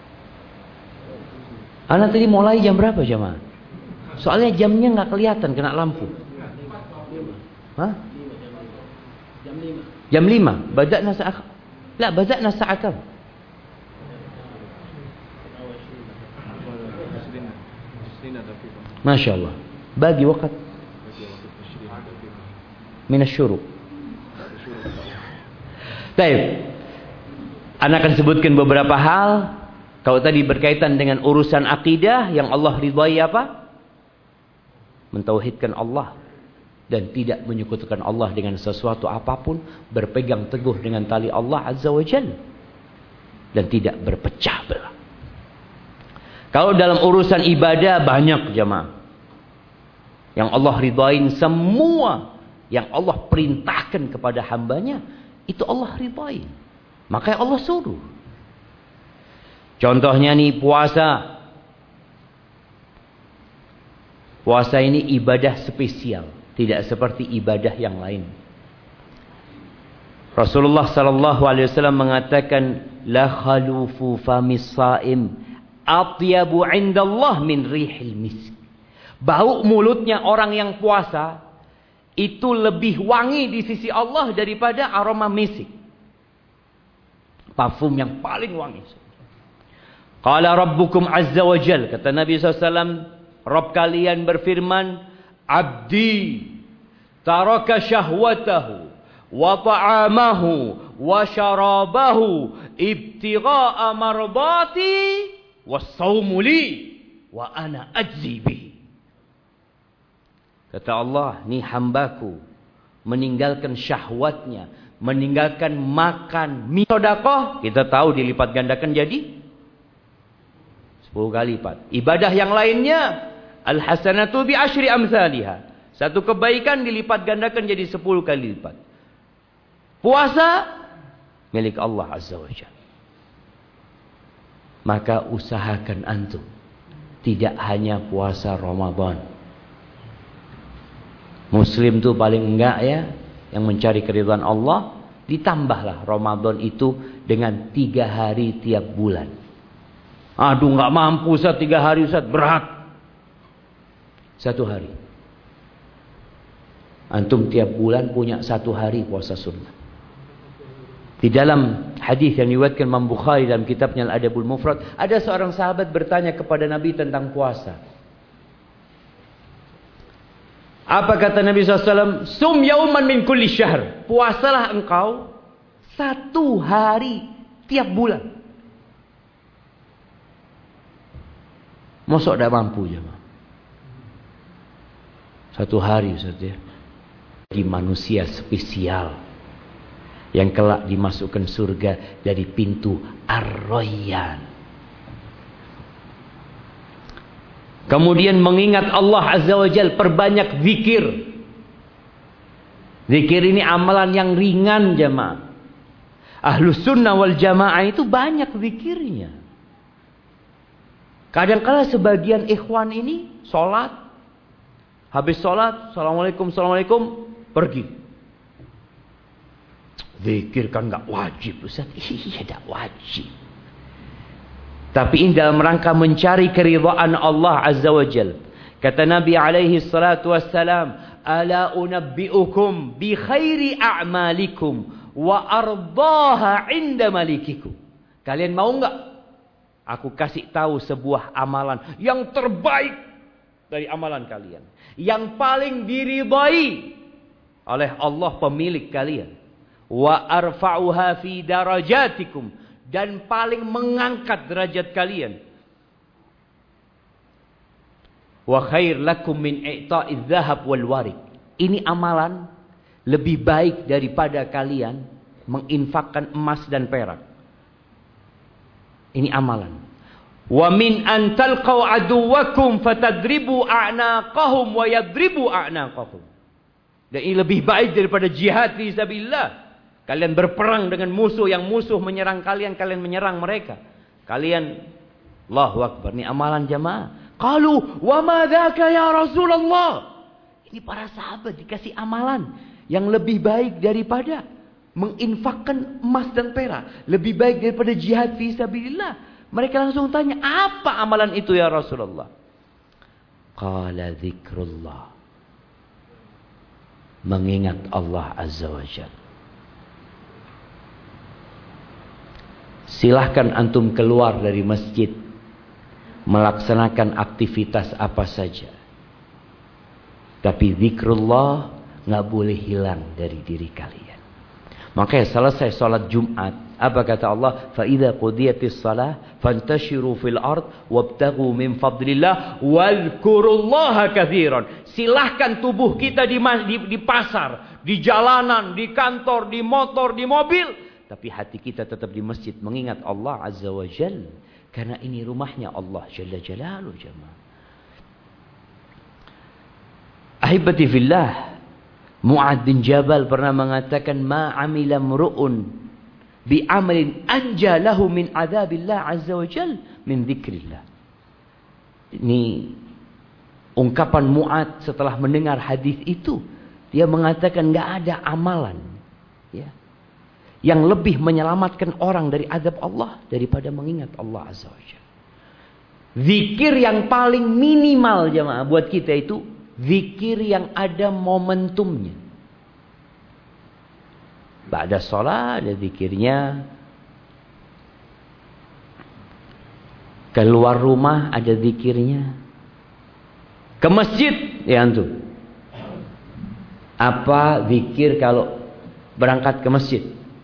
Anak tadi mulai jam berapa jemaah? Soalnya jamnya nggak kelihatan kena lampu. Hah? Jam lima. Jam lima. Bada'na sa'akam. La, bada'na sa'akam. Masya Allah. Bagi waktu min asyuruk. Baik. Ana akan sebutkan beberapa hal. Kalau tadi berkaitan dengan urusan akidah yang Allah ridhai apa? Mentauhidkan Allah dan tidak menyekutukan Allah dengan sesuatu apapun, berpegang teguh dengan tali Allah Azza wa Jalla dan tidak berpecah belah. Kalau dalam urusan ibadah banyak jemaah yang Allah ridhain, semua yang Allah perintahkan kepada hambanya itu Allah ridhain. Makanya Allah suruh. Contohnya nih puasa. Puasa ini ibadah spesial, tidak seperti ibadah yang lain. Rasulullah sallallahu alaihi wasallam mengatakan, la khalufu famis shaim atyabu 'indallah min rihil misk. Bau mulutnya orang yang puasa itu lebih wangi di sisi Allah daripada aroma misik. Parfum yang paling wangi. Qala rabbukum azza wa jal, kata Nabi sallallahu alaihi wasallam, Rabb kalian berfirman, abdi taraka syahwatahu wa ta'amahu wa syarabahu ibtigha'a mardati was-sawmu li wa ana ajzi bihi. Kata Allah, ni hambaku meninggalkan syahwatnya, meninggalkan makan, minum, sedekah, kita tahu dilipat gandakan jadi sepuluh kali lipat. Ibadah yang lainnya, al-hasanatu bi asyri amsalihha. Satu kebaikan dilipat gandakan jadi sepuluh kali lipat. Puasa milik Allah Azza wa Jalla. Maka usahakan antum tidak hanya puasa Ramadan. Muslim tuh paling enggak ya, yang mencari keridhaan Allah, ditambahlah Ramadan itu dengan tiga hari tiap bulan. Aduh nggak mampu Ustaz, tiga hari Ustaz, berat. Satu hari. Antum tiap bulan punya satu hari puasa sunnah. Di dalam hadis yang diriwayatkan Imam Bukhari dalam kitabnya Al-Adabul Mufrad, ada seorang sahabat bertanya kepada Nabi tentang puasa. Apa kata Nabi shallallahu alaihi wasallam? Sum yauman min kulli syahr. Puasalah engkau satu hari tiap bulan. Mosok tidak mampu jemaah. Satu hari Ustaz ya. Bagi manusia spesial yang kelak dimasukkan surga dari pintu Ar-Rayyan. Kemudian mengingat Allah Azza wa Jalla, perbanyak zikir. Zikir ini amalan yang ringan jemaah. Ahlus sunnah wal jamaah itu banyak zikirnya. Kadang-kala sebagian ikhwan ini sholat, habis sholat, assalamualaikum, assalamualaikum, pergi. Zikir kan nggak wajib Ustaz. Iya tidak wajib. Tapi ini dalam rangka mencari keridhaan Allah Azza wa Jalla. Kata Nabi alaihi salatu wassalam, ala unabbi'ukum bi khairi a'malikum wa ardaha 'inda malikikum. Kalian mau enggak aku kasih tahu sebuah amalan yang terbaik dari amalan kalian, yang paling diridhai oleh Allah pemilik kalian, wa arfa'uha fi darajatikum, dan paling mengangkat derajat kalian, wa khair lakum min i'ta'iz dzahab wal warik. Ini amalan lebih baik daripada kalian menginfakkan emas dan perak. Ini amalan. Wa min an talqaw aduwakum fatadribu a'naqahum wa yadribu a'naqahum. Dan ini lebih baik daripada jihad fi sabilillah. Kalian berperang dengan musuh, yang musuh menyerang kalian, kalian menyerang mereka. Kalian, Allahu Akbar, ini amalan jamaah. Qalu wa ma dzaka ya Rasulullah. Ini para sahabat dikasih amalan yang lebih baik daripada menginfakkan emas dan perak, lebih baik daripada jihad fi sabilillah. Mereka langsung tanya, apa amalan itu ya Rasulullah? Qala dzikrullah. Mengingat Allah Azza wa Jalla. Silahkan antum keluar dari masjid, melaksanakan aktivitas apa saja, tapi zikrullah nggak boleh hilang dari diri kalian. Makanya selesai sholat Jumat, apa kata Allah? Fa idza qudiyatis shalah fantashiru fil ard wabtaghu min fadlillah wadhkurullaha katsiran. Silahkan tubuh kita di, di, di pasar, di jalanan, di kantor, di motor, di mobil, tapi hati kita tetap di masjid mengingat Allah Azza wa Jalla, karena ini rumahnya Allah Jalla Jalaluhu. Jemaah ahibati fillah, Mu'adz bin Jabal pernah mengatakan, ma amila mru'un bi amalin anja lahu min adzabillah azza wa jal min dzikrillah. Ini ungkapan Mu'adz setelah mendengar hadis itu. Dia mengatakan enggak ada amalan ya, yang lebih menyelamatkan orang dari azab Allah daripada mengingat Allah azza wa jal. Zikir yang paling minimal jemaah buat kita itu zikir yang ada momentumnya. Ba'da sholat ada zikirnya. Keluar rumah ada zikirnya. Ke masjid ya antum. Apa zikir kalau berangkat ke masjid?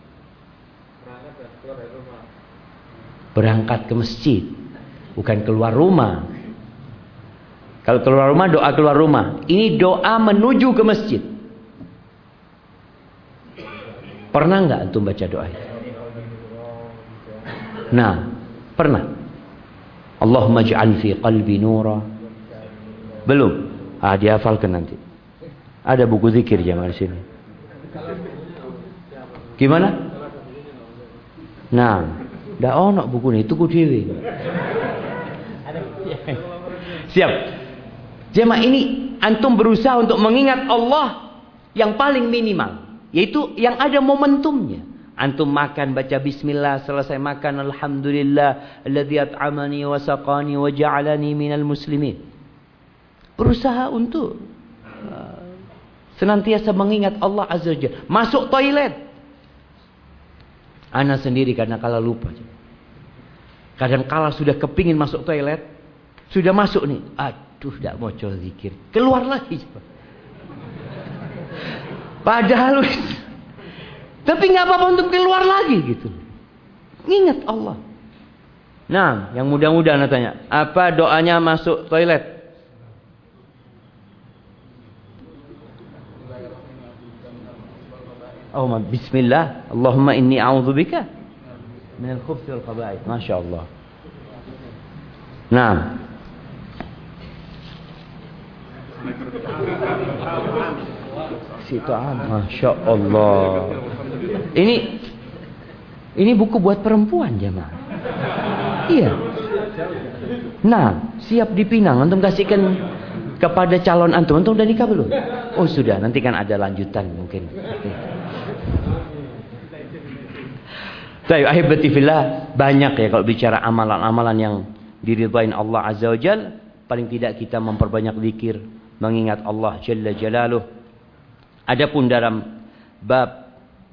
Berangkat ke masjid, bukan keluar rumah. Kalau keluar rumah, doa keluar rumah. Ini doa menuju ke masjid. Pernah nggak antum baca doa itu? Nah, pernah. Allahumma ij'al fi qalbi nura. Belum? Ah, dihafalkan nanti. Ada buku zikir jamaah di sini. Gimana? Nah, dah ono buku ini, tuku dhewe. Siap. Jemaah ini antum berusaha untuk mengingat Allah yang paling minimal, yaitu yang ada momentumnya. Antum makan baca bismillah, selesai makan alhamdulillah alladzi at'amani wa saqani wa ja'alani minal muslimin. Berusaha untuk uh, senantiasa mengingat Allah azza wajalla. Masuk toilet. Ana sendiri kadang kala lupa. Kadang kala sudah kepingin masuk toilet, sudah masuk nih. Aduh, tidak mau coba zikir. Keluar lagi. Padahal tapi nggak apa-apa untuk keluar lagi gitu. Ingat Allah. Nah, yang mudah-mudah ana tanya, apa doanya masuk toilet? Oh, bismillah. Allahumma inni a'udzubika minal khubuthi wal khaba'ith. Masyaallah. Nah. Sitaan, masya Allah. Ini ini buku buat perempuan jemaah. Iya. Nah, siap dipinang. Antum kasihkan kepada calon antum. Antum udah nikah belum? Oh sudah. Nanti kan ada lanjutan mungkin. Baik, ahibati fillah, banyak ya kalau bicara amalan-amalan yang diridhain Allah Azza wa Jalla. Paling tidak kita memperbanyak zikir, mengingat Allah Jalla Jalaluh. Adapun dalam bab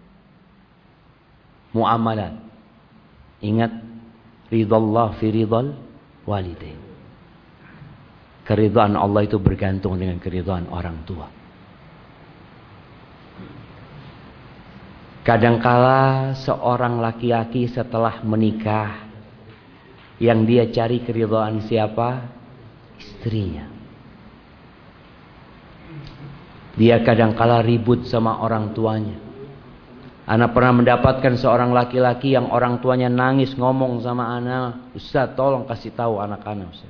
muamalat, ingat ridallah fi ridal walidain. Keridhaan Allah itu bergantung dengan keridhaan orang tua. Kadangkala seorang laki-laki setelah menikah, yang dia cari keridhaan siapa? Istrinya. Dia kadangkala ribut sama orang tuanya. Ana pernah mendapatkan seorang laki-laki yang orang tuanya nangis ngomong sama ana, Ustaz tolong kasih tahu anak ana Ustaz.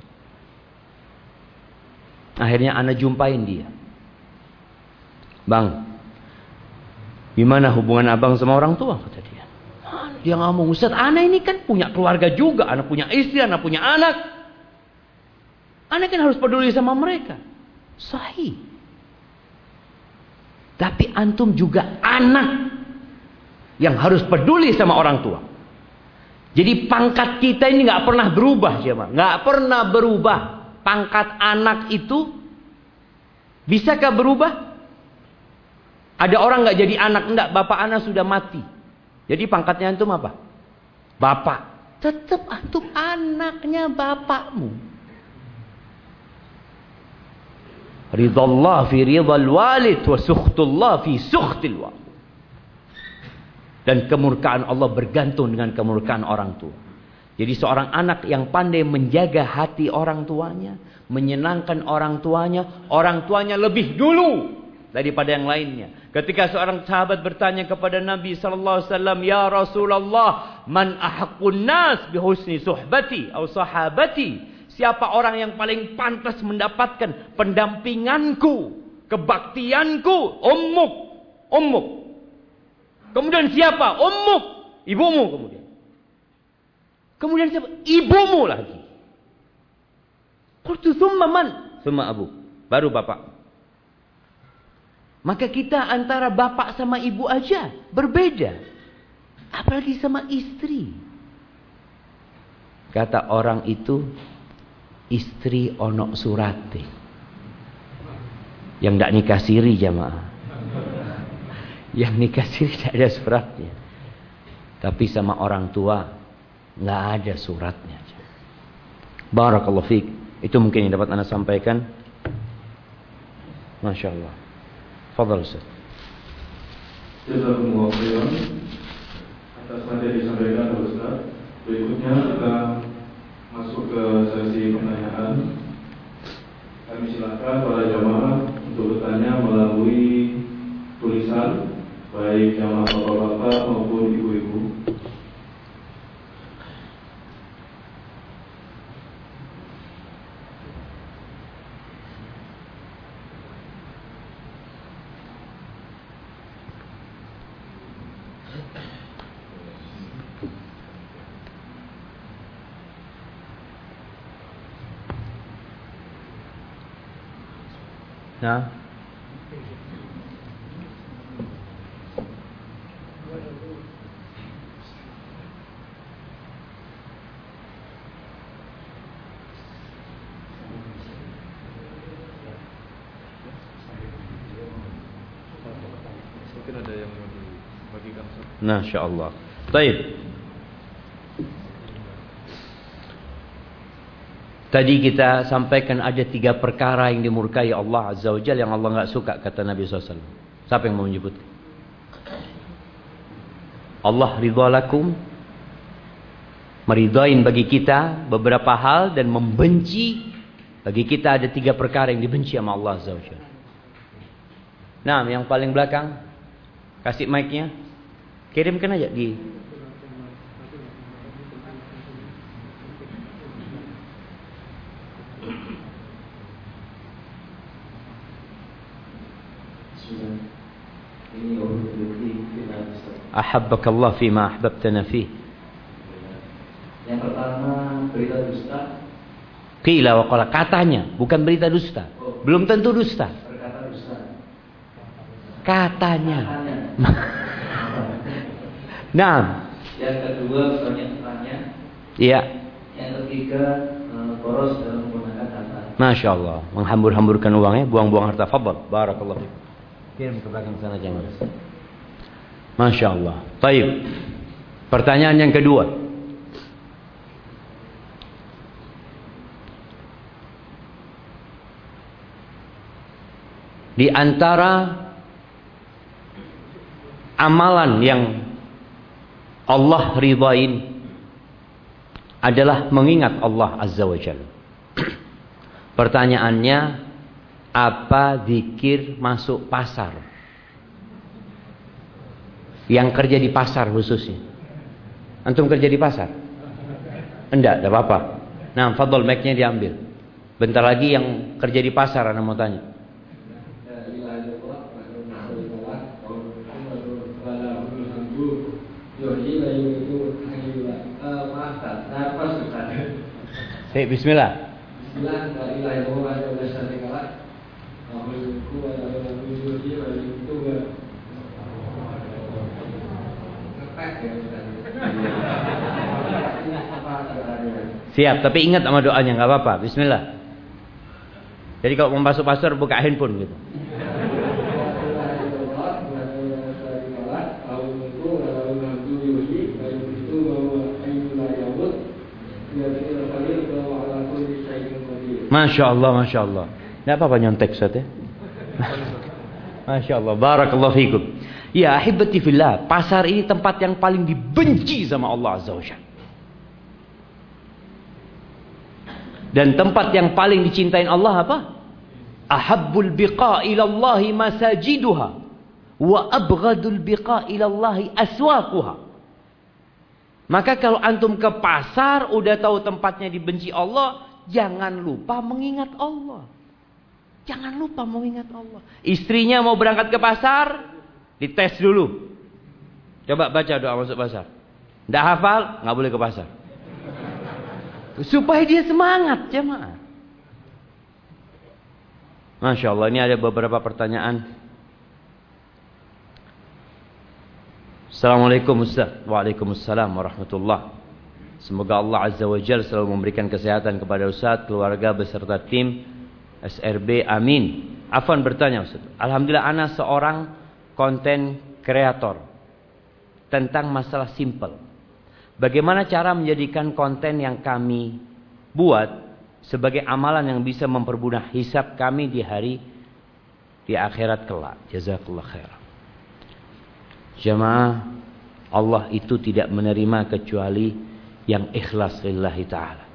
Akhirnya ana jumpain dia. Bang, gimana hubungan abang sama orang tua? Kata dia. Dia ngomong, Ustaz, ana ini kan punya keluarga juga. Ana punya istri, ana punya anak. Ana kan harus peduli sama mereka. Sahih. Tapi antum juga anak yang harus peduli sama orang tua. Jadi pangkat kita ini gak pernah berubah. Gak pernah berubah. Pangkat anak itu bisakah berubah? Ada orang gak jadi anak, enggak, bapak anak sudah mati. Jadi pangkatnya antum apa? Bapak. Tetap antum anaknya bapakmu. Ridallah fi ridal walid wa sukhtullah fi sukhtil walid. Dan kemurkaan Allah bergantung dengan kemurkaan orang tua. Jadi seorang anak yang pandai menjaga hati orang tuanya, menyenangkan orang tuanya, orang tuanya lebih dulu daripada yang lainnya. Ketika seorang sahabat bertanya kepada Nabi sallallahu alaihi wasallam, "Ya Rasulullah, man ahaqqun nas bi husni suhbati atau sahabati?" Siapa orang yang paling pantas mendapatkan pendampinganku, kebaktianku? Ummuk, ummuk. Kemudian siapa? Ummuk, ibumu kemudian. Kemudian siapa? Ibumu lagi. Qultu tsumma man? Tsumma abu. Baru bapak. Maka kita antara bapak sama ibu aja berbeda. Apalagi sama istri. Kata orang itu, istri onok surate. Yang tidak nikah siri jamaah. Yang nikah siri tidak ada suratnya. Tapi sama orang tua nggak ada suratnya. Barakallahu fiik. Itu mungkin yang dapat anda sampaikan. Masya Allah. Fadhal Ustaz. Jazakumullah khairan atas materi disampaikan oleh Ustaz. Berikutnya kita masuk ke sesi pertanyaan. Kami silakan para jamaah untuk bertanya melalui tulisan, baik jamaah bapak-bapak maupun ibu-ibu. Nah, Mungkin ada yang mau dibagikan. Masya Allah. Baik. Tadi kita sampaikan ada tiga perkara yang dimurkai Allah Azza wa Jalla, yang Allah nggak suka, kata Nabi shallallahu alaihi wasallam. Siapa yang mau menyebut? Allah ridha lakum, meridain bagi kita beberapa hal, dan membenci bagi kita ada tiga perkara yang dibenci sama Allah Azza wa Jalla. Nah, yang paling belakang, kasih mic-nya, kirimkan aja di. Ahabbakallah fima ahbabtana fih. Yang pertama, berita dusta. Qila wa qala, katanya, bukan berita dusta. Belum tentu dusta. Berkata dusta. Katanya. Katanya. Nah. Yang kedua, pertanyaannya. Iya. Yang ketiga, boros dalam menggunakan harta. Masya Allah, menghambur-hamburkan uangnya, buang-buang harta. Fadhal, barakallah. Kirim ke belakang sana jangan. Masya Allah. Baik. Pertanyaan yang kedua. Di antara amalan yang Allah ridhain adalah mengingat Allah Azza wa Jalla. Pertanyaannya, apa zikir masuk pasar? Yang kerja di pasar khususnya. Antum kerja di pasar? Enggak, enggak apa-apa. Nah, fadhol mic-nya diambil. Bentar lagi yang kerja di pasar ana mau tanya. Baik, bismillah. Bismillah, la ilaha illallah wa la syarika lah. Siap, tapi ingat sama doanya, nggak apa-apa. Bismillah. Jadi kalau mau masuk pasar buka handphone gitu. Masya Allah, Masya Allah. Tidak apa-apa nyontek Ustaz ya. Masya Allah, barakallahu fikum. Ya ahibati fillah, pasar ini tempat yang paling dibenci sama Allah Azza wa Jalla. Dan tempat yang paling dicintain Allah apa? Ahabbul biqa ilallahi masajiduha wa abghadul biqa ilallahi aswaquha. Maka kalau antum ke pasar udah tahu tempatnya dibenci Allah, jangan lupa mengingat Allah. Jangan lupa mengingat Allah. Istrinya mau berangkat ke pasar, dites dulu. Coba baca doa masuk pasar. Nggak hafal, nggak boleh ke pasar. Supaya dia semangat, jemaah. Masya Allah, ini ada beberapa pertanyaan. Assalamualaikum Ustaz. Waalaikumsalam warahmatullah. Semoga Allah Azza wa Jalla selalu memberikan kesehatan kepada Ustaz, keluarga beserta tim S R B. Amin. Afwan bertanya Ustaz. Alhamdulillah ana seorang konten kreator tentang masalah simple. Bagaimana cara menjadikan konten yang kami buat sebagai amalan yang bisa mempermudah hisab kami di hari di akhirat kelak. Jazakallah khairan. Jemaah, Allah itu tidak menerima kecuali yang ikhlas lillahi ta'ala.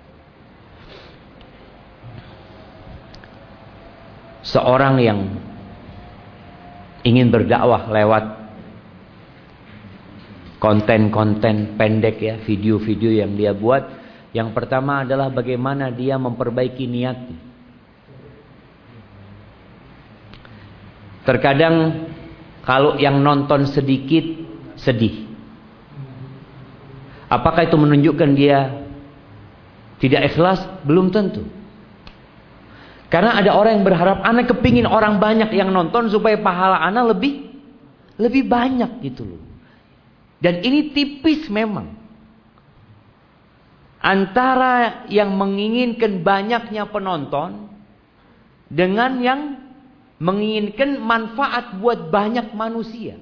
Seorang yang ingin berdakwah lewat konten-konten pendek ya, video-video yang dia buat, yang pertama adalah bagaimana dia memperbaiki niatnya. Terkadang kalau yang nonton sedikit sedih. Apakah itu menunjukkan dia tidak ikhlas? Belum tentu. Karena ada orang yang berharap, ana kepingin orang banyak yang nonton supaya pahala ana lebih lebih banyak gitu loh. Dan ini tipis memang. Antara yang menginginkan banyaknya penonton dengan yang menginginkan manfaat buat banyak manusia.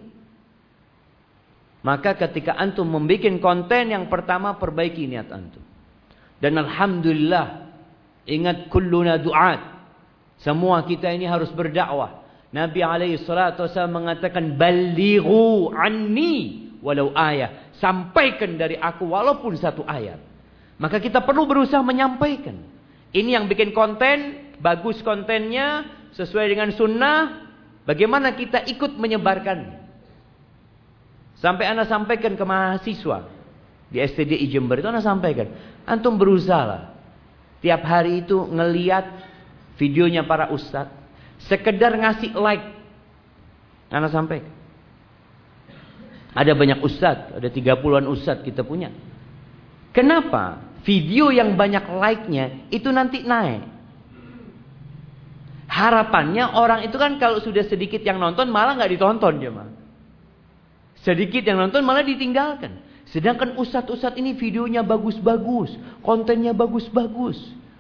Maka ketika antum membuat konten, yang pertama perbaiki niat antum. Dan alhamdulillah, ingat kulluna du'at. Semua kita ini harus berdakwah. Nabi alaihi salatu wasallam mengatakan balighu anni walau ayat. Sampaikan dari aku walaupun satu ayat. Maka kita perlu berusaha menyampaikan. Ini yang bikin konten, bagus kontennya, sesuai dengan sunnah. Bagaimana kita ikut menyebarkannya. Sampai ana sampaikan ke mahasiswa di S T D I Jember itu, ana sampaikan, antum berusaha lah. Tiap hari itu ngeliat videonya para ustadz, sekedar ngasih like. Ana sampaikan. Ada banyak ustadz, ada tiga puluhan ustadz kita punya. Kenapa? Video yang banyak like-nya itu nanti naik. Harapannya orang itu kan kalau sudah sedikit yang nonton malah nggak ditonton jemaah. Sedikit yang nonton malah ditinggalkan. Sedangkan ustadz-ustadz ini videonya bagus-bagus, kontennya bagus-bagus.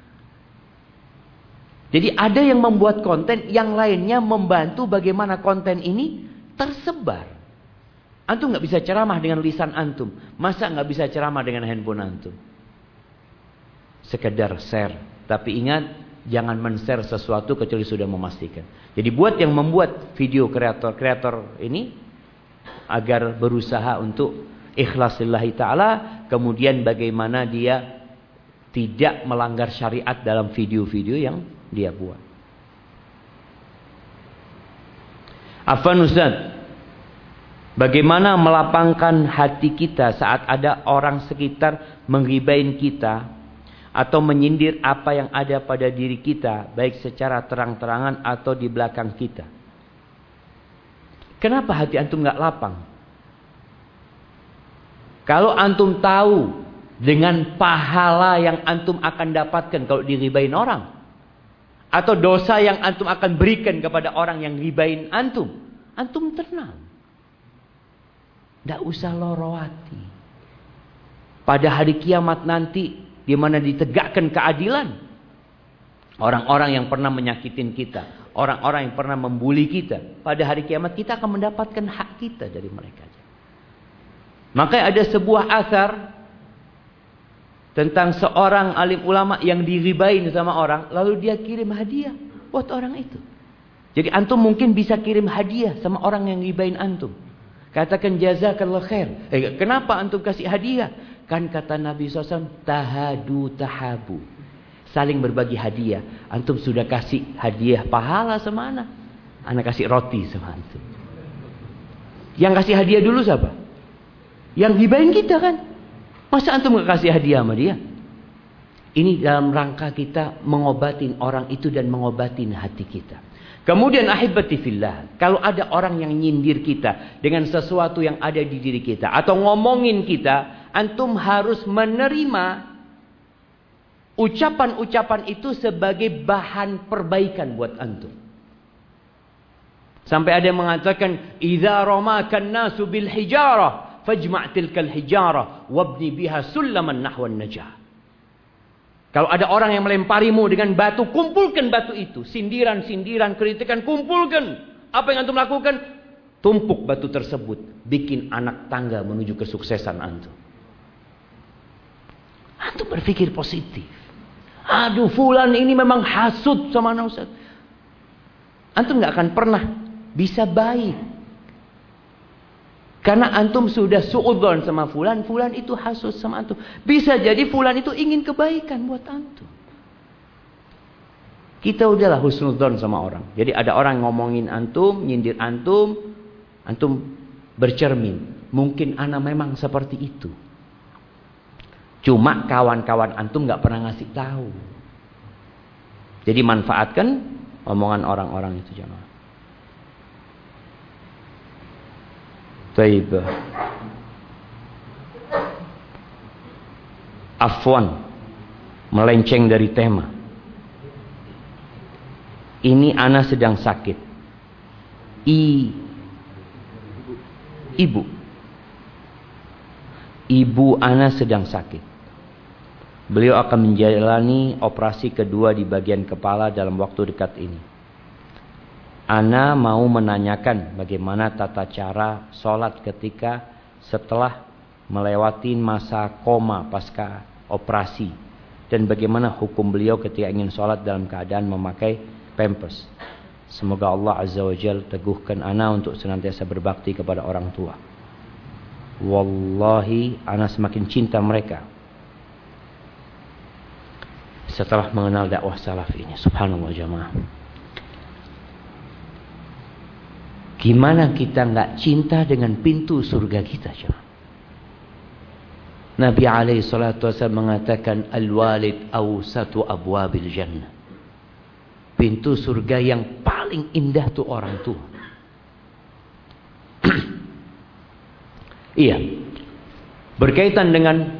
Jadi ada yang membuat konten, yang lainnya membantu bagaimana konten ini tersebar. Antum nggak bisa ceramah dengan lisan antum, masa nggak bisa ceramah dengan handphone antum? Sekedar share, tapi ingat jangan men-share sesuatu kecuali sudah memastikan. Jadi buat yang membuat video kreator-kreator ini agar berusaha untuk ikhlas lillahi ta'ala, kemudian bagaimana dia tidak melanggar syariat dalam video-video yang dia buat. Afwan Ustaz, Bagaimana melapangkan hati kita saat ada orang sekitar menggibain kita atau menyindir apa yang ada pada diri kita, baik secara terang-terangan atau di belakang kita. Kenapa hati antum gak lapang? Kalau antum tahu dengan pahala yang antum akan dapatkan kalau diribain orang, atau dosa yang antum akan berikan kepada orang yang ribain antum, antum tenang. Tidak usah loro hati. Pada hari kiamat nanti, di mana ditegakkan keadilan, orang-orang yang pernah menyakitin kita, orang-orang yang pernah membuli kita, pada hari kiamat kita akan mendapatkan hak kita dari mereka. Maka ada sebuah asar tentang seorang alim ulama yang diribain sama orang, lalu dia kirim hadiah buat orang itu. Jadi antum mungkin bisa kirim hadiah sama orang yang ribain antum. Katakan jazakallah khair. Eh, kenapa antum kasih hadiah? Kan kata Nabi shallallahu alaihi wasallam, tahadu tahabu. Saling berbagi hadiah. Antum sudah kasih hadiah pahala sama anak. Anak kasih roti sama antum. Yang kasih hadiah dulu siapa? Yang gibahin kita kan. Masa antum gak kasih hadiah sama dia? Ini dalam rangka kita mengobatin orang itu dan mengobatin hati kita. Kemudian ahibati fillah, kalau ada orang yang nyindir kita dengan sesuatu yang ada di diri kita atau ngomongin kita, antum harus menerima ucapan-ucapan itu sebagai bahan perbaikan buat antum. Sampai ada yang mengatakan, "Idza ramakan nasu bil hijarah, fajma' tilkal hijarah wabni biha sullaman nahwan najah." Kalau ada orang yang melemparimu dengan batu, kumpulkan batu itu. Sindiran-sindiran, kritikan, kumpulkan. Apa yang antum lakukan? Tumpuk batu tersebut. Bikin anak tangga menuju kesuksesan antum. Antum berpikir positif. Aduh, fulan ini memang hasut sama anak Ustaz. Antum gak akan pernah bisa baik. Karena antum sudah suudzon sama fulan, fulan itu hasud sama antum. Bisa jadi fulan itu ingin kebaikan buat antum. Kita udahlah husnudzon sama orang. Jadi ada orang ngomongin antum, nyindir antum, antum bercermin. Mungkin ana memang seperti itu. Cuma kawan-kawan antum gak pernah ngasih tahu. Jadi manfaatkan omongan orang-orang itu jamaah. Baik. Afwan, melenceng dari tema. Ini ana sedang sakit. I Ibu. Ibu ana sedang sakit. Beliau akan menjalani operasi kedua di bagian kepala dalam waktu dekat ini. Ana mau menanyakan bagaimana tata cara sholat ketika setelah melewati masa koma pasca operasi. Dan bagaimana hukum beliau ketika ingin sholat dalam keadaan memakai pampers. Semoga Allah Azza wa Jalla teguhkan ana untuk senantiasa berbakti kepada orang tua. Wallahi ana semakin cinta mereka setelah mengenal dakwah salaf ini. Subhanallah jamaah. Gimana kita nggak cinta dengan pintu surga kita, jemaah? Nabi alaihi salatu wasallam mengatakan, al-walid awsatu abwabil jannah. Pintu surga yang paling indah tuh orang tua. Iya. Berkaitan dengan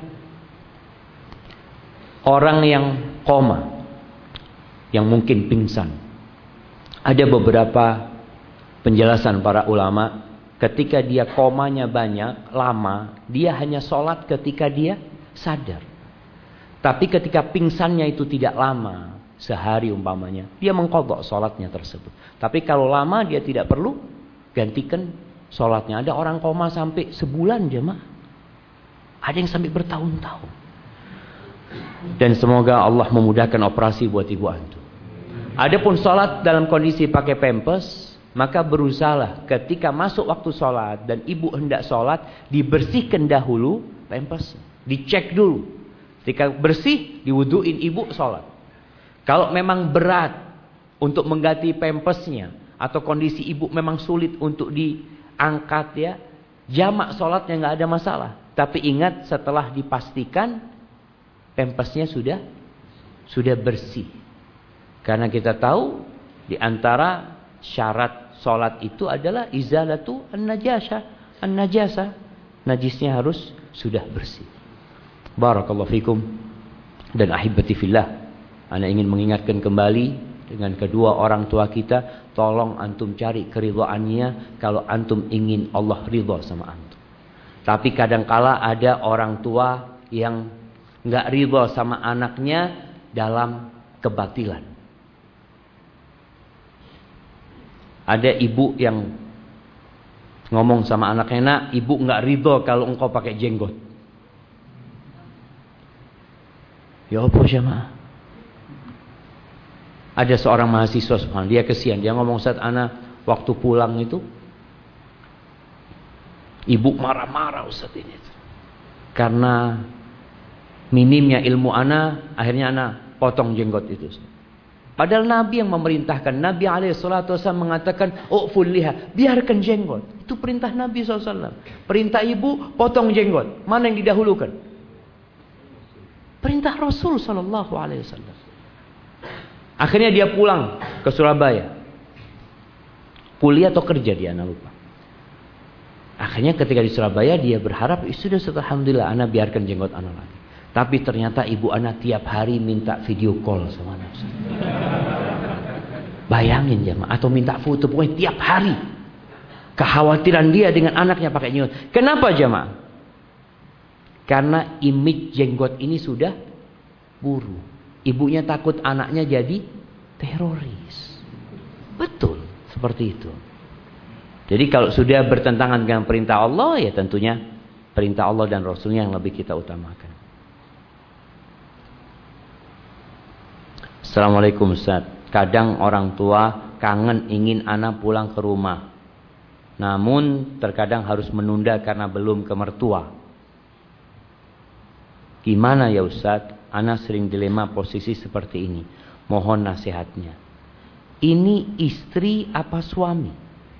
orang yang koma, yang mungkin pingsan. Ada beberapa penjelasan para ulama, ketika dia komanya banyak, lama, dia hanya sholat ketika dia sadar. Tapi ketika pingsannya itu tidak lama, sehari umpamanya, dia mengqadha sholatnya tersebut. Tapi kalau lama dia tidak perlu gantikan sholatnya. Ada orang koma sampai sebulan jemaah. Ada yang sampai bertahun-tahun. Dan semoga Allah memudahkan operasi buat ibu antum. Adapun sholat dalam kondisi pakai pampers, maka berusahalah ketika masuk waktu sholat dan ibu hendak sholat, dibersihkan dahulu pampers, dicek dulu. Ketika bersih, diwuduin ibu sholat. Kalau memang berat untuk mengganti pampersnya atau kondisi ibu memang sulit untuk diangkat ya, Jamak sholatnya nggak ada masalah. Tapi ingat setelah dipastikan pampasnya sudah sudah bersih. Karena kita tahu di antara syarat sholat itu adalah izalatu an-najasa, an-najasa. Najisnya harus sudah bersih. Barakallahu fikum dan ahibati fillah. Ana ingin mengingatkan kembali dengan kedua orang tua kita, tolong antum cari keridhaannya kalau antum ingin Allah ridha sama antum. Tapi kadangkala ada orang tua yang enggak ridha sama anaknya dalam kebatilan. Ada ibu yang ngomong sama anaknya, "Nak, ibu enggak ridha kalau engkau pakai jenggot." Ya apa jemaah? Ada seorang mahasiswa, subhanallah, dia kesian, dia ngomong, "Ustaz, ana waktu pulang itu ibu marah-marah Ustaz ini. Karena minimnya ilmu ana, akhirnya ana potong jenggot itu." Padahal Nabi yang memerintahkan, Nabi alaihi salatu wasallam mengatakan, "Uqful liha", biarkan jenggot. Itu perintah Nabi shallallahu alaihi wasallam. Perintah ibu, potong jenggot. Mana yang didahulukan? Perintah Rasul sallallahu alaihi wasallam. Akhirnya dia pulang ke Surabaya. Kuliah atau kerja dia, anak lupa. Akhirnya ketika di Surabaya dia berharap, sudah sudah alhamdulillah anak biarkan jenggot anak lagi. Tapi ternyata ibu anak tiap hari minta video call sama anak. Bayangin jemaah, atau minta foto, pokoknya tiap hari. Kekhawatiran dia dengan anaknya pakai jenggot. Kenapa jemaah? Karena image jenggot ini sudah buruk. Ibunya takut anaknya jadi teroris. Betul, seperti itu. Jadi kalau sudah bertentangan dengan perintah Allah, ya tentunya perintah Allah dan Rasulnya yang lebih kita utamakan. Assalamualaikum Ustaz. Kadang orang tua kangen ingin anak pulang ke rumah. Namun terkadang harus menunda karena belum ke mertua. Gimana ya Ustaz? Ana sering dilema posisi seperti ini. Mohon nasihatnya. Ini istri apa suami?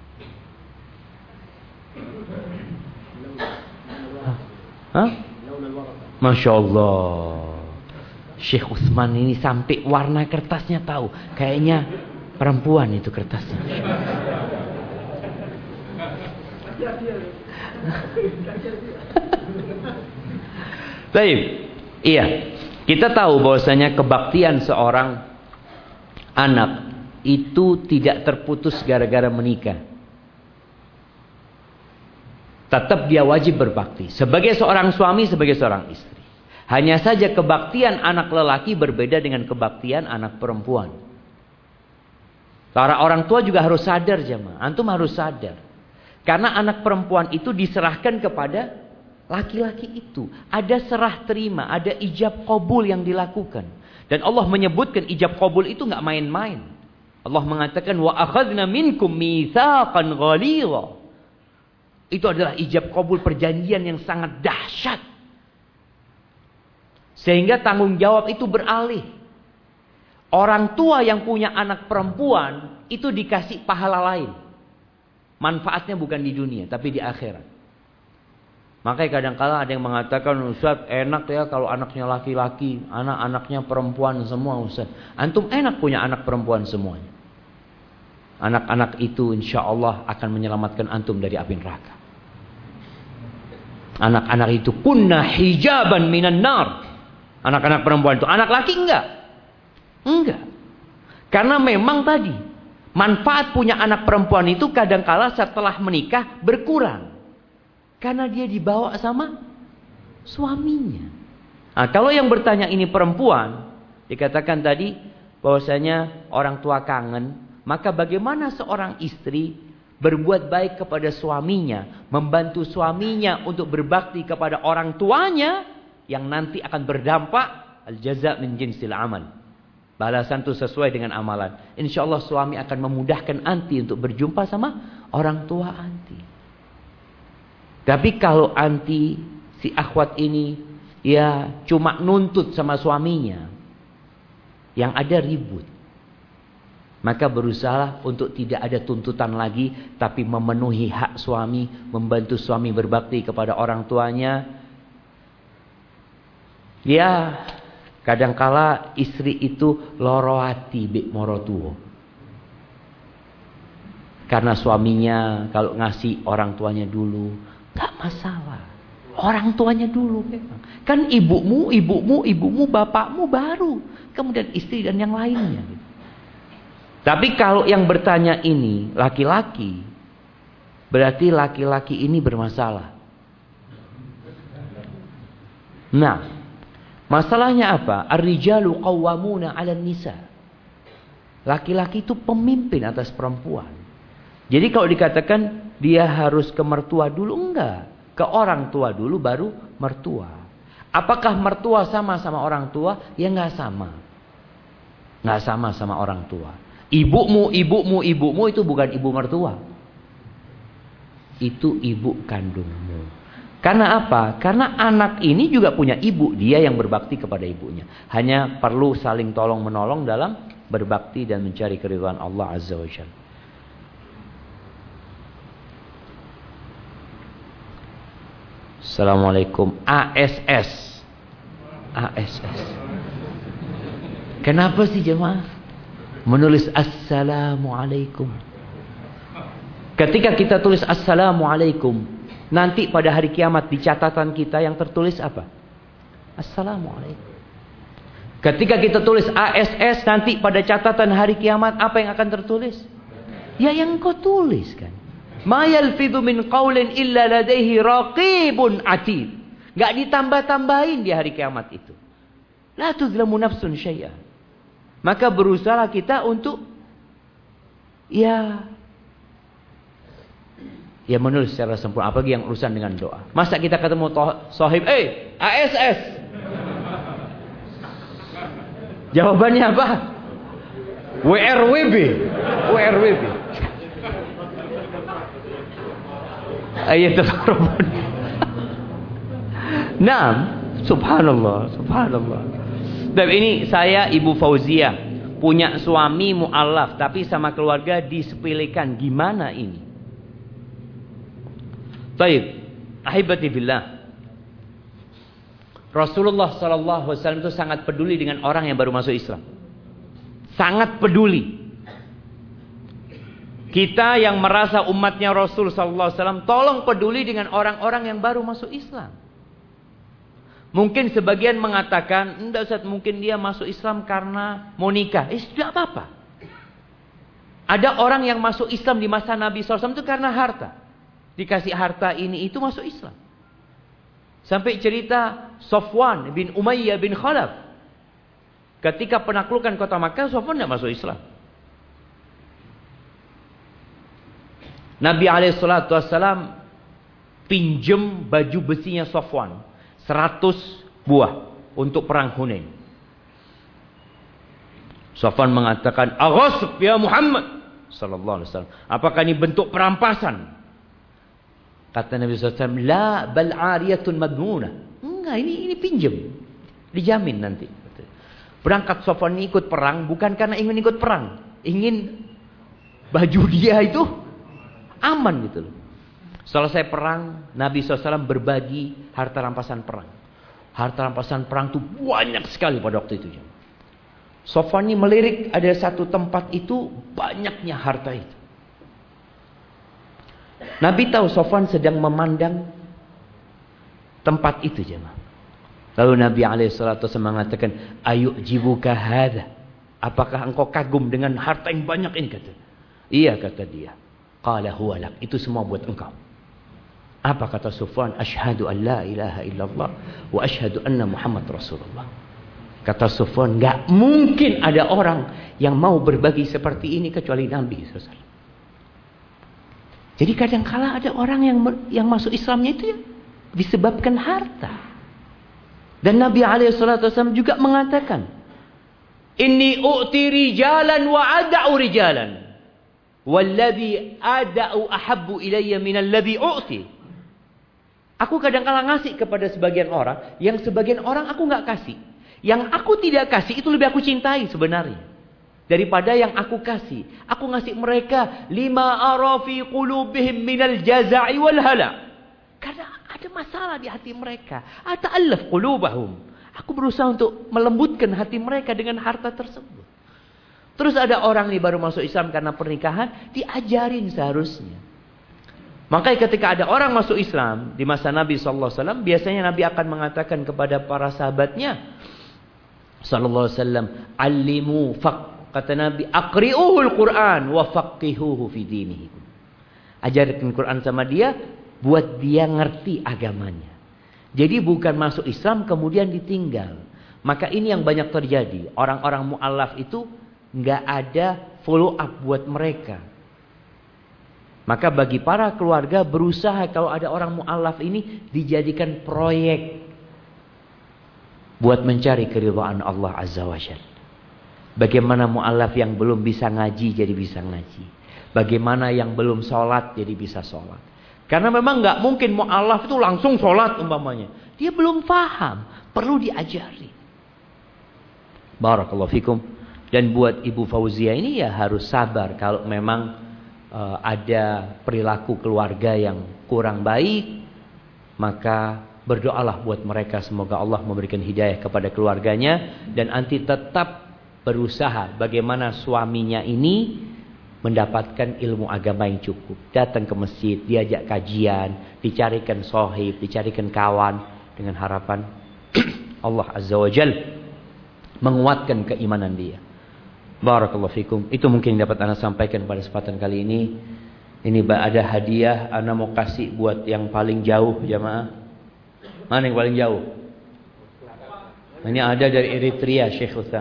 Hah? Masya Allah. Syekh Utsman ini sampai warna kertasnya tahu. Kayaknya perempuan itu kertasnya. Baik. Iya. Kita tahu bahwasanya kebaktian seorang anak itu tidak terputus gara-gara menikah. Tetap dia wajib berbakti. Sebagai seorang suami, sebagai seorang istri. Hanya saja kebaktian anak lelaki berbeda dengan kebaktian anak perempuan. Para orang tua juga harus sadar jemaah. Antum harus sadar. Karena anak perempuan itu diserahkan kepada laki-laki itu. Ada serah terima, ada ijab qabul yang dilakukan. Dan Allah menyebutkan ijab qabul itu nggak main-main. Allah mengatakan wa akhadna minkum mitsaqan ghalidha. Itu adalah ijab qabul, perjanjian yang sangat dahsyat. Sehingga tanggung jawab itu beralih. Orang tua yang punya anak perempuan itu dikasih pahala lain. Manfaatnya bukan di dunia tapi di akhirat. Makanya kadang-kala ada yang mengatakan, Ustaz enak ya kalau anaknya laki-laki, anak-anaknya perempuan semua Ustaz. Antum enak punya anak perempuan semuanya. Anak-anak itu insya Allah akan menyelamatkan antum dari api neraka. Anak-anak itu kunna hijaban minan nar. Anak-anak perempuan itu, anak laki enggak? Enggak. Karena memang tadi manfaat punya anak perempuan itu kadang-kala setelah menikah berkurang. Karena dia dibawa sama suaminya. Nah, kalau yang bertanya ini perempuan, dikatakan tadi bahwasanya orang tua kangen, maka bagaimana seorang istri berbuat baik kepada suaminya, membantu suaminya untuk berbakti kepada orang tuanya yang nanti akan berdampak al-jaza' min jinsil amal. Balasan itu sesuai dengan amalan. Insya Allah suami akan memudahkan anti untuk berjumpa sama orang tua anti. Tapi kalau anti si akhwat ini ya cuma nuntut sama suaminya, yang ada ribut. Maka berusaha untuk tidak ada tuntutan lagi, tapi memenuhi hak suami, membantu suami berbakti kepada orang tuanya. Ya, kadangkala istri itu loro hati bik morotuo. Karena suaminya kalau ngasih orang tuanya dulu, gak masalah. Orang tuanya dulu memang. Kan ibumu, ibumu, ibumu, bapakmu baru. Kemudian istri dan yang lainnya. Tapi kalau yang bertanya ini laki-laki, berarti laki-laki ini bermasalah. Nah, masalahnya apa? Ar-rijalu qawwamuna 'alan nisa. Laki-laki itu pemimpin atas perempuan. Jadi kalau dikatakan dia harus ke mertua dulu, enggak. Ke orang tua dulu baru mertua. Apakah mertua sama sama orang tua? Ya enggak sama. Enggak sama sama orang tua. Ibumu, ibumu, ibumu itu bukan ibu mertua. Itu ibu kandungmu. Karena apa? Karena anak ini juga punya ibu. Dia yang berbakti kepada ibunya. Hanya perlu saling tolong menolong dalam berbakti dan mencari keridhaan Allah Azza wa Jalla. Assalamualaikum. A S S. A S S. Kenapa sih jemaah menulis Assalamualaikum? Ketika kita tulis Assalamualaikum, nanti pada hari kiamat di catatan kita yang tertulis apa? Assalamualaikum. Ketika kita tulis A S S, nanti pada catatan hari kiamat apa yang akan tertulis? Ya yang kau tulis kan. Ma yalfidhu min qaulin illa ladaihi raqibun atid. Enggak ditambah-tambahin di hari kiamat itu. La tuzlamu nafsun syai'an. Maka berusaha kita untuk ya ya menulis secara sempurna, apalagi yang urusan dengan doa. Masa kita ketemu sahib, eh A S S. Jawabannya apa? W R W B. W R W B. Ayat al-Qur'an. Naam, subhanallah, subhanallah. Dan ini saya Ibu Fauzia punya suami mu'alaf, tapi sama keluarga disepelekan. Gimana ini? Baik, ahibati billah. Rasulullah sallallahu alaihi wasallam itu sangat peduli dengan orang yang baru masuk Islam. Sangat peduli. Kita yang merasa umatnya Rasul sallallahu alaihi wasallam, tolong peduli dengan orang-orang yang baru masuk Islam. Mungkin sebagian mengatakan, enggak Ustaz, mungkin dia masuk Islam karena mau nikah. Eh, tidak apa-apa. Ada orang yang masuk Islam di masa Nabi sallallahu alaihi wasallam itu karena harta. Dikasih harta ini itu masuk Islam. Sampai cerita Safwan bin Umayyah bin Khalaf. Ketika penaklukan kota Makkah, Safwan tidak masuk Islam. Nabi alaihi salatu wassalam pinjem baju besinya Safwan. Seratus buah untuk perang Hunain. Safwan mengatakan, "Aghasb ya Muhammad sallallahu alaihi wasallam. Apakah ini bentuk perampasan?" Kata Nabi sallallahu alaihi wasallam, "La bal 'ariyatun madmunah." Enggak, ini ini pinjam. Dijamin nanti. Berangkat Safwan ini ikut perang bukan karena ingin ikut perang, ingin baju dia itu aman gitu loh. Selesai perang, Nabi shallallahu alaihi wasallam berbagi harta rampasan perang. Harta rampasan perang itu banyak sekali pada waktu itu. Safwan ini melirik ada satu tempat itu banyaknya harta itu. Nabi tahu Safwan sedang memandang tempat itu jemaah. Lalu Nabi alaihi salatu wasallam mengatakan, "Ayu'jibuka hadza?" Apakah engkau kagum dengan harta yang banyak ini? Kata. Iya, kata dia. Qala huwa lak. Itu semua buat engkau. Apa kata Safwan? Asyhadu an la ilaha illallah wa asyhadu anna Muhammad Rasulullah. Kata Safwan, enggak mungkin ada orang yang mau berbagi seperti ini kecuali Nabi sallallahu alaihi wasallam. Jadi kadang-kala ada orang yang yang masuk Islamnya itu ya disebabkan harta. Dan Nabi alaihi salatu wasallam juga mengatakan, "Inni u'ti rijalan wa ada'u rijalan. Walladhi ada'u ahabbu ilayya minalladhi u'ti." Aku kadang-kala ngasih kepada sebagian orang, yang sebagian orang aku nggak kasih. Yang aku tidak kasih itu lebih aku cintai sebenarnya. daripada yang aku kasih. Aku ngasih mereka lima arafi qulubihim minal jaza'i wal hala. Karena ada masalah di hati mereka. Ata'allaf qulubahum. Aku berusaha untuk melembutkan hati mereka dengan harta tersebut. Terus ada orang nih baru masuk Islam karena pernikahan, diajarin seharusnya. Makanya ketika ada orang masuk Islam di masa Nabi sallallahu alaihi wasallam, biasanya Nabi akan mengatakan kepada para sahabatnya sallallahu alaihi wasallam, "Allimu faq," kata Nabi, "aqri'uhul Qur'an wa faqihuhu fi dinihi." Ajarkan Quran sama dia, buat dia ngerti agamanya. Jadi bukan masuk Islam kemudian ditinggal. Maka ini yang banyak terjadi. Orang-orang mu'alaf itu nggak ada follow up buat mereka. Maka bagi para keluarga berusaha kalau ada orang mu'alaf ini dijadikan proyek buat mencari keridhaan Allah Azza wa Jalla. Bagaimana mu'alaf yang belum bisa ngaji jadi bisa ngaji. Bagaimana yang belum sholat jadi bisa sholat. Karena memang nggak mungkin mu'alaf itu langsung sholat umpamanya. Dia belum paham, perlu diajari. Barakallahu fikum. Dan buat Ibu Fauzia ini ya harus sabar kalau memang uh, ada perilaku keluarga yang kurang baik, maka berdoalah buat mereka semoga Allah memberikan hidayah kepada keluarganya dan anti tetap berusaha bagaimana suaminya ini mendapatkan ilmu agama yang cukup. Datang ke masjid, diajak kajian, dicarikan sohib, dicarikan kawan dengan harapan Allah Azza wa Jal menguatkan keimanan dia. Barakallahu fikum. Itu mungkin yang dapat Ana sampaikan pada kesempatan kali ini. Ini ada hadiah Ana mau kasih buat yang paling jauh jamaah. Mana yang paling jauh? Ini ada dari Eritrea, Syekh Utsam.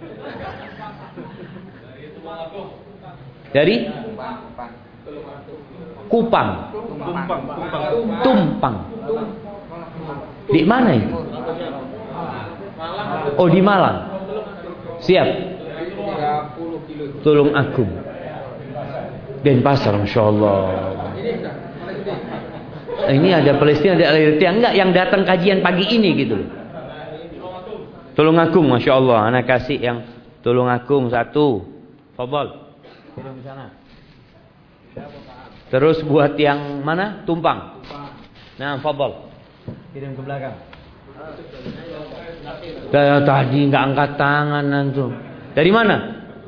Dari Kupang. Tumpang. Di mana itu? Oh, di Malang. Siap. Tulung Agung. Denpasar, Masya Allah. Ini ada Palestina, ada Eritrea. Enggak, yang datang kajian pagi ini gitu. Tulung Agung, Masya Allah. Anak kasih yang Tulung Agung satu. Fadhal. Kirim sana. Terus buat yang mana? Tumpang. Nah, fadhal. Kirim ke belakang. Saya tadi enggak angkat tangan antum. Dari mana?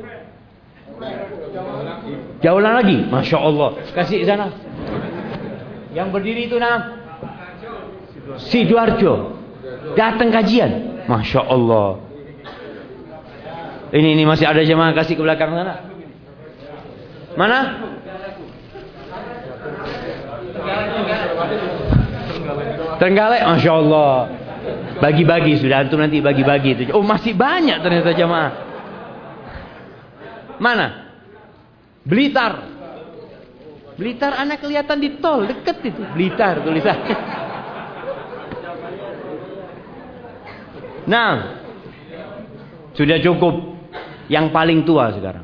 Jauh lagi, Masya Allah. Kasih sana. Yang berdiri itu nama Sidoarjo. Datang kajian, Masya Allah. Ini ini masih ada jemaah, kasih ke belakang sana. Mana? Trenggalek, Masya Allah. Bagi-bagi sudah, antum nanti bagi-bagi itu. Oh, masih banyak ternyata jemaah. Mana? Blitar. Blitar anak kelihatan di tol, deket itu. Blitar tulisannya. Nah, sudah cukup. Yang paling tua sekarang.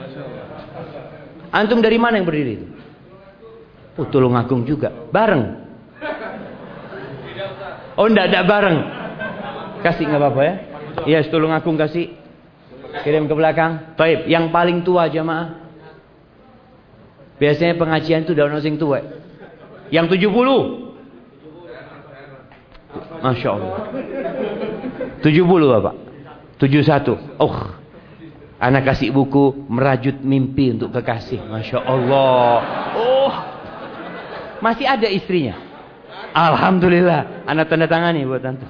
Antum dari mana yang berdiri itu? Oh, Tulung Agung juga. Bareng. Oh, enggak, enggak bareng. Kasih enggak apa-apa ya. Iya, yes, Tulung Agung kasih. Kirim ke belakang. Baik, yang paling tua jamaah. Biasanya pengajian itu daun sing tua. Yang tujuh puluh. Masya Allah. tujuh puluh Bapak. tujuh puluh satu. Oh. Anak kasih buku Merajut Mimpi untuk Kekasih. Masya Allah. Oh. Masih ada istrinya. Alhamdulillah. Anak tanda tangani buat tante.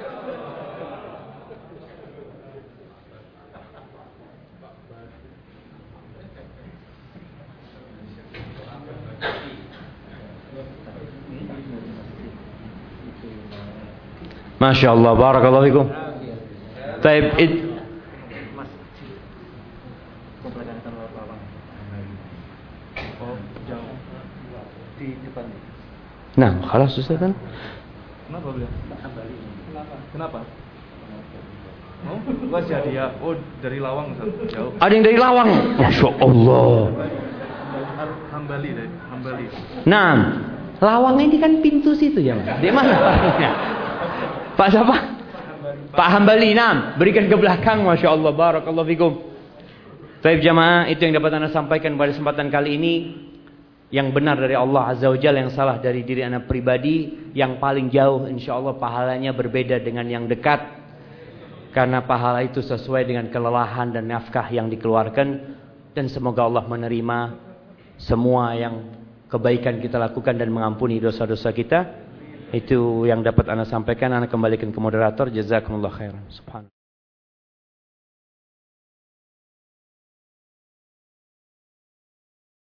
Masya Allah, barakallahu fikum. Taib it. Nah, khalas Ustaz kan? Kenapa beliau? Kenapa? Oh, gua jadi ya. Oh, dari Lawang Ustaz. Jauh. Ada yang dari Lawang. Masya Allah. Hambali deh, Hambali. Nah, Lawang ini kan pintu situ ya, Mas. Di mana Paknya? Pak siapa? Pak Hambali. Nah, berikan ke belakang. Masya Allah, barakallahu fikum. Baik jamaah, itu yang dapat Anda sampaikan pada kesempatan kali ini. Yang benar dari Allah Azza wa Jalla, yang salah dari diri Anda pribadi. Yang paling jauh insyaallah pahalanya berbeda dengan yang dekat. Karena pahala itu sesuai dengan kelelahan dan nafkah yang dikeluarkan. Dan semoga Allah menerima semua yang kebaikan kita lakukan dan mengampuni dosa-dosa kita. Itu yang dapat Anda sampaikan. Anda kembalikan ke moderator. Jazakumullah khairan. Subhanallah.